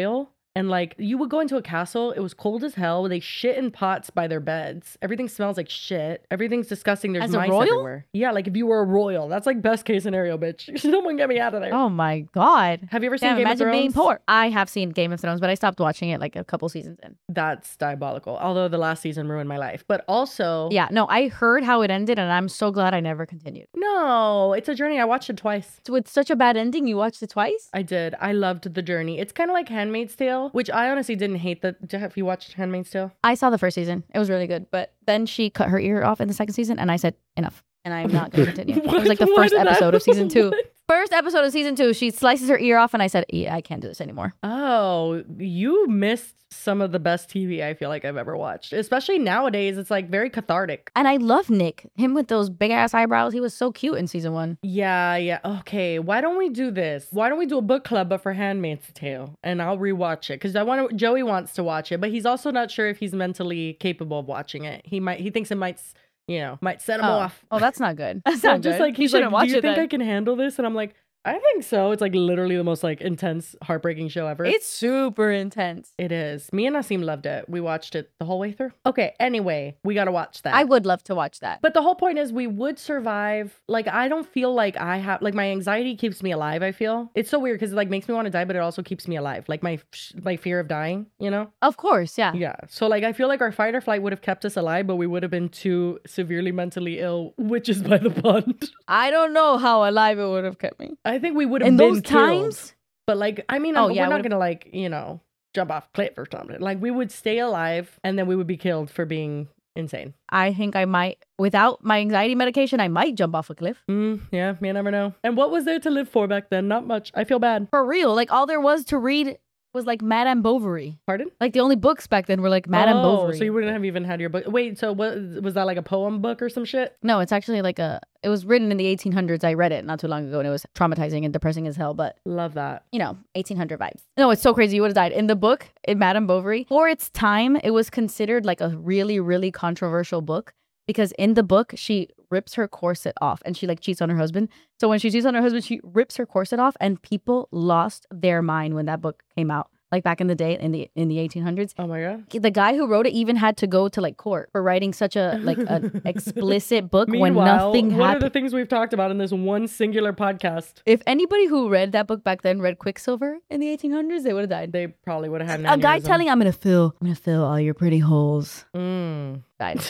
And like you would go into a castle, it was cold as hell. They shit in pots by their beds. Everything smells like shit. Everything's disgusting. There's As a mice royal? everywhere. Yeah, like if you were a royal, that's like best case scenario, bitch. Someone get me out of there. Oh my God. Have you ever seen Damn, Game of imagine Thrones? being poor. I have seen Game of Thrones, but I stopped watching it like a couple seasons in. That's diabolical. Although the last season ruined my life, but also Yeah, no, I heard how it ended and I'm so glad I never continued. no, it's a journey. I watched it twice. So with such a bad ending, you watched it twice? I did. I loved the journey. It's kind of like Handmaid's Tale, which I honestly didn't hate. Have you watched Handmaid's Tale? I saw the first season. It was really good. But then she cut her ear off in the second season and I said, enough. And I'm not going to continue. It was like the first episode of season 2. First episode of season 2, she slices her ear off and I said, yeah, I can't do this anymore. Oh, you missed some of the best TV I feel like I've ever watched. Especially nowadays, it's like very cathartic. And I love Nick. Him with those big ass eyebrows. He was so cute in season 1. Yeah. Okay, why don't we do this? Why don't we do a book club but for Handmaid's Tale? And I'll rewatch it because Joey wants to watch it, but he's also not sure if he's mentally capable of watching it. He thinks it might set him off. Oh, that's not good. That's So not just good. like he's You like, shouldn't watch do you it think then. I can handle this? And I'm like, I think so. It's like literally the most like intense, heartbreaking show ever. It's super intense. It is. Me and Nasim loved it. We watched it the whole way through. Okay, anyway, we gotta watch that. I would love to watch that. But the whole point is we would survive. Like, I don't feel like I have, like, my anxiety keeps me alive, I feel. It's so weird because it, like, makes me want to die, but it also keeps me alive. Like, my fear of dying, you know? Of course, yeah. Yeah. So, like, I feel like our fight or flight would have kept us alive, but we would have been too severely mentally ill, which is by the pond. I don't know how alive it would have kept me. I think we would have In been those killed. times? But, like, I mean, Oh, we're yeah, not would've- going to, like, jump off a cliff or something. Like, we would stay alive, and then we would be killed for being insane. I think I might, without my anxiety medication, I might jump off a cliff. Yeah, you never know. And what was there to live for back then? Not much. I feel bad. For real. Like, all there was to read was like Madame Bovary. Pardon? Like, the only books back then were like Madame Bovary. So you wouldn't have even had your book. Wait, so what was that, like a poem book or some shit? No, it's actually like it was written in the 1800s. I read it not too long ago and it was traumatizing and depressing as hell, but Love that. 1800 vibes. No, it's so crazy. You would have died. In the book, in Madame Bovary, for its time, it was considered like a really, really controversial book because in the book, she rips her corset off and she like cheats on her husband. So when she cheats on her husband, she rips her corset off and people lost their mind when that book came out. Like back in the day, in the 1800s. Oh my God. The guy who wrote it even had to go to like court for writing such a like an explicit book when Meanwhile, nothing what are happened. the things we've talked about in this one singular podcast? If anybody who read that book back then read Quicksilver in the 1800s, they would have died. They probably would have had an A guy aneurysm. telling I'm gonna fill all your pretty holes. Died.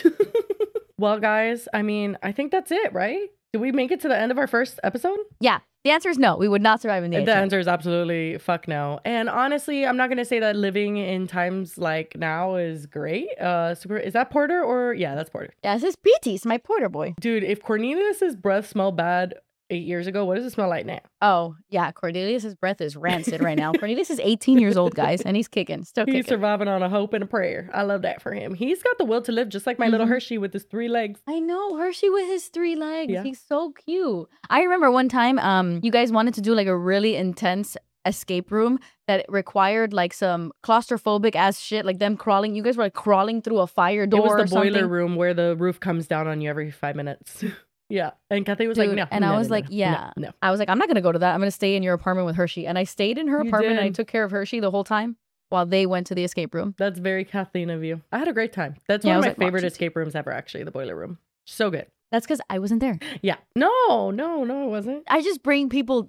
Well, guys, I mean, I think that's it, right? Did we make it to the end of our first episode? Yeah. The answer is no. We would not survive in the 1800s. The answer is absolutely fuck no. And honestly, I'm not going to say that living in times like now is great. Is that Porter or? Yeah, that's Porter. Yeah, this is Petey. It's my porter boy. Dude, if Cornelius's breath smelled bad 8 years ago, what does it smell like now? Oh, yeah. Cornelius's breath is rancid right now. Cornelius is 18 years old, guys, and he's kicking. Still kicking. He's surviving on a hope and a prayer. I love that for him. He's got the will to live just like my little Hershey with his 3 legs. I know. Hershey with his 3 legs. Yeah. He's so cute. I remember one time you guys wanted to do like a really intense escape room that required like some claustrophobic ass shit, like them crawling. You guys were like crawling through a fire door. It was or the boiler something. room where the roof comes down on you every 5 minutes. Yeah. And Kathy was Dude, like, no. and I no, was no, like, no, yeah. No. I was like, I'm not gonna go to that. I'm gonna stay in your apartment with Hershey. And I stayed in her You apartment and I did. took care of Hershey the whole time while they went to the escape room. That's very Kathleen of you. I had a great time. That's Yeah, one I of was my like, favorite watch it. escape rooms ever, actually, the boiler room. So good. That's because I wasn't there. Yeah. No, it wasn't. I just bring people.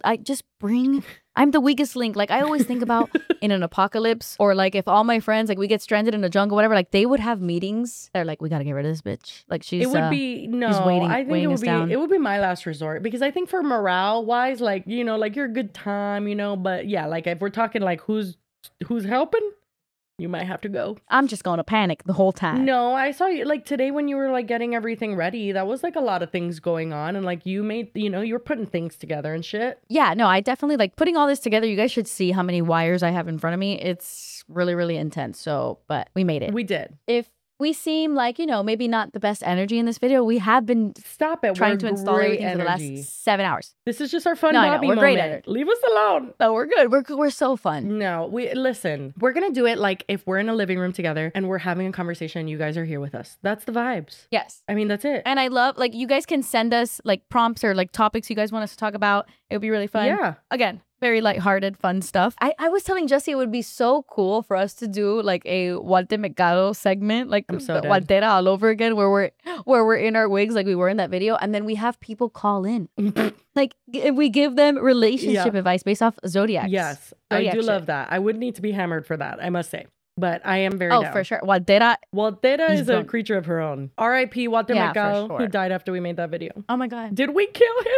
I'm the weakest link. Like I always think about in an apocalypse or like if all my friends like we get stranded in a jungle, whatever. Like they would have meetings. They're like, we gotta get rid of this bitch. Like she's. It would be no. weighing- I think weighing it would us be. down. It would be my last resort because I think for morale wise, like like you're a good time, But yeah, like if we're talking like who's helping, you might have to go. I'm just gonna panic the whole time. No, I saw you like today when you were like getting everything ready. That was like a lot of things going on, and like you made, you were putting things together and shit. Yeah, no, I definitely like putting all this together. You guys should see how many wires I have in front of me. It's really, really intense. So, but we made it. We did. If we seem like, maybe not the best energy in this video, we have been Stop it. trying We're to install great everything for energy. the last 7 hours. This is just our fun No, I know. hobby We're moment. great at it. Leave us alone. No, we're good. We're so fun. No, listen. We're gonna do it like if we're in a living room together and we're having a conversation. You guys are here with us. That's the vibes. Yes. I mean, that's it. And I love, like, you guys can send us, like, prompts or, like, topics you guys want us to talk about. It would be really fun. Yeah. Again, very lighthearted, fun stuff. I was telling Jesse it would be so cool for us to do like a Walter Mercado segment, like Waltera all over again, where we're in our wigs like we were in that video, and then we have people call in. Like we give them relationship advice based off zodiacs. Yes, I do love that. I would need to be hammered for that, I must say. But I am very down. For sure. Waltera is a creature of her own. R.I.P. Walter Mercado, who died after we made that video. Oh my God. Did we kill him?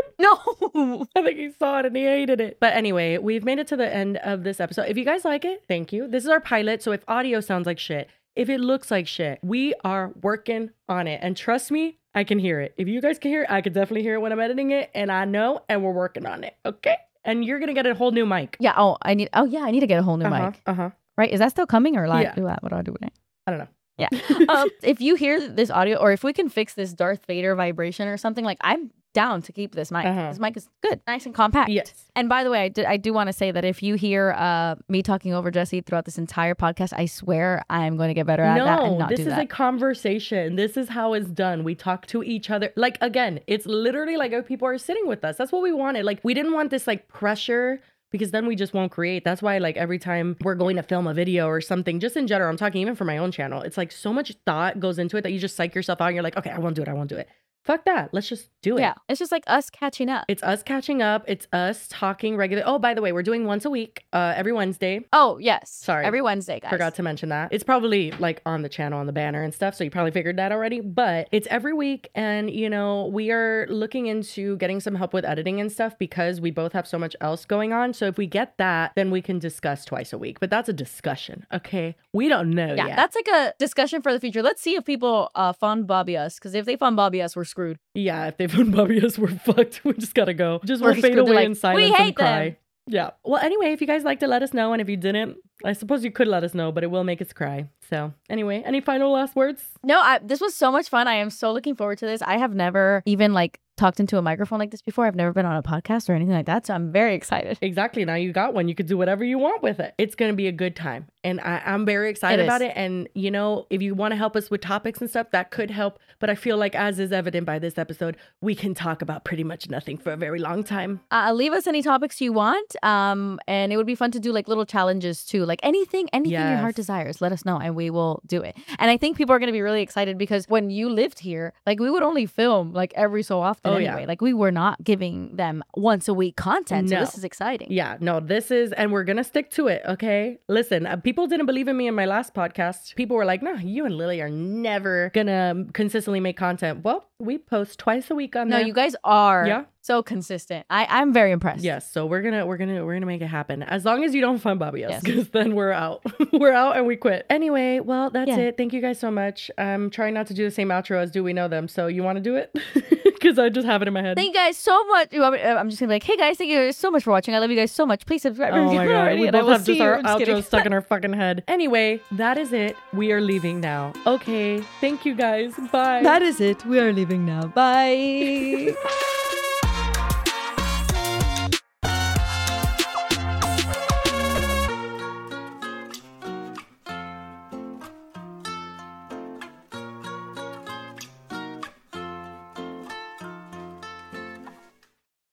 No. I think he saw it and he hated it. But anyway, we've made it to the end of this episode. If you guys like it, thank you. This is our pilot. So if audio sounds like shit, if it looks like shit, we are working on it. And trust me, I can hear it. If you guys can hear it, I can definitely hear it when I'm editing it. And I know, and we're working on it. Okay? And you're going to get a whole new mic. Yeah. I need to get a whole new mic. Right? Is that still coming or live? Yeah. What do I do with it? I don't know. Yeah. If you hear this audio, or if we can fix this Darth Vader vibration or something, like I'm down to keep this mic. This mic is good, nice and compact. Yes. And by the way, I do want to say that if you hear me talking over Jesse throughout this entire podcast, I swear I am going to get better at that and not do that. This is a conversation. This is how it's done. We talk to each other. Like, again, it's literally like people are sitting with us. That's what we wanted. Like, we didn't want this like pressure, because then we just won't create. That's why, like, every time we're going to film a video or something, just in general, I'm talking even for my own channel, it's like so much thought goes into it that you just psych yourself out and you're like, okay, I won't do it. Fuck that. Let's just do it. Yeah. It's just like us catching up. It's us catching up. It's us talking regular. Oh, by the way, we're doing once a week, every Wednesday. Oh, yes. Sorry. Every Wednesday, guys. Forgot to mention that. It's probably like on the channel, on the banner and stuff. So you probably figured that already, but it's every week. And, you know, we are looking into getting some help with editing and stuff because we both have so much else going on. So if we get that, then we can discuss twice a week. But that's a discussion. Okay. We don't know yet. That's like a discussion for the future. Let's see if people fund Bobby us. Because if they fund Bobby us, we're screwed. Yeah, if they fund Bobby us, we're fucked. We just gotta go. We'll fade away in silence. We hate cry. them. Yeah. Well, anyway, if you guys liked it, let us know. And if you didn't, I suppose you could let us know, but it will make us cry. So anyway, any final last words? No, this was so much fun. I am so looking forward to this. I have never even like talked into a microphone like this before. I've never been on a podcast or anything like that. So I'm very excited. Exactly. Now you got one. You could do whatever you want with it. It's going to be a good time. And I'm very excited about it. And, you know, if you want to help us with topics and stuff, that could help. But I feel like, as is evident by this episode, we can talk about pretty much nothing for a very long time. Leave us any topics you want. And it would be fun to do like little challenges too. Like anything your heart desires, let us know and we will do it. And I think people are going to be really excited because when you lived here, like we would only film like every so often anyway. Yeah. Like we were not giving them once a week content. So this is exciting. Yeah, no, this is, and we're going to stick to it. Okay. Listen, people didn't believe in me in my last podcast. People were like, no, you and Lily are never going to consistently make content. Well, we post twice a week on there. No, you guys are so consistent. I'm very impressed. Yes. So we're gonna make it happen. As long as you don't fund Bobby us, because then we're out. We're out and we quit. Anyway, well, that's it. Thank you guys so much. I'm trying not to do the same outro as Do We Know Them. So you want to do it? Because I just have it in my head. Thank you guys so much. I'm just gonna be like, hey guys, thank you so much for watching. I love you guys so much. Please subscribe. Oh my god, we both have just our outro stuck in our fucking head. Anyway, that is it. We are leaving now. Okay. Thank you guys. Bye. That is it. We are leaving now. Bye.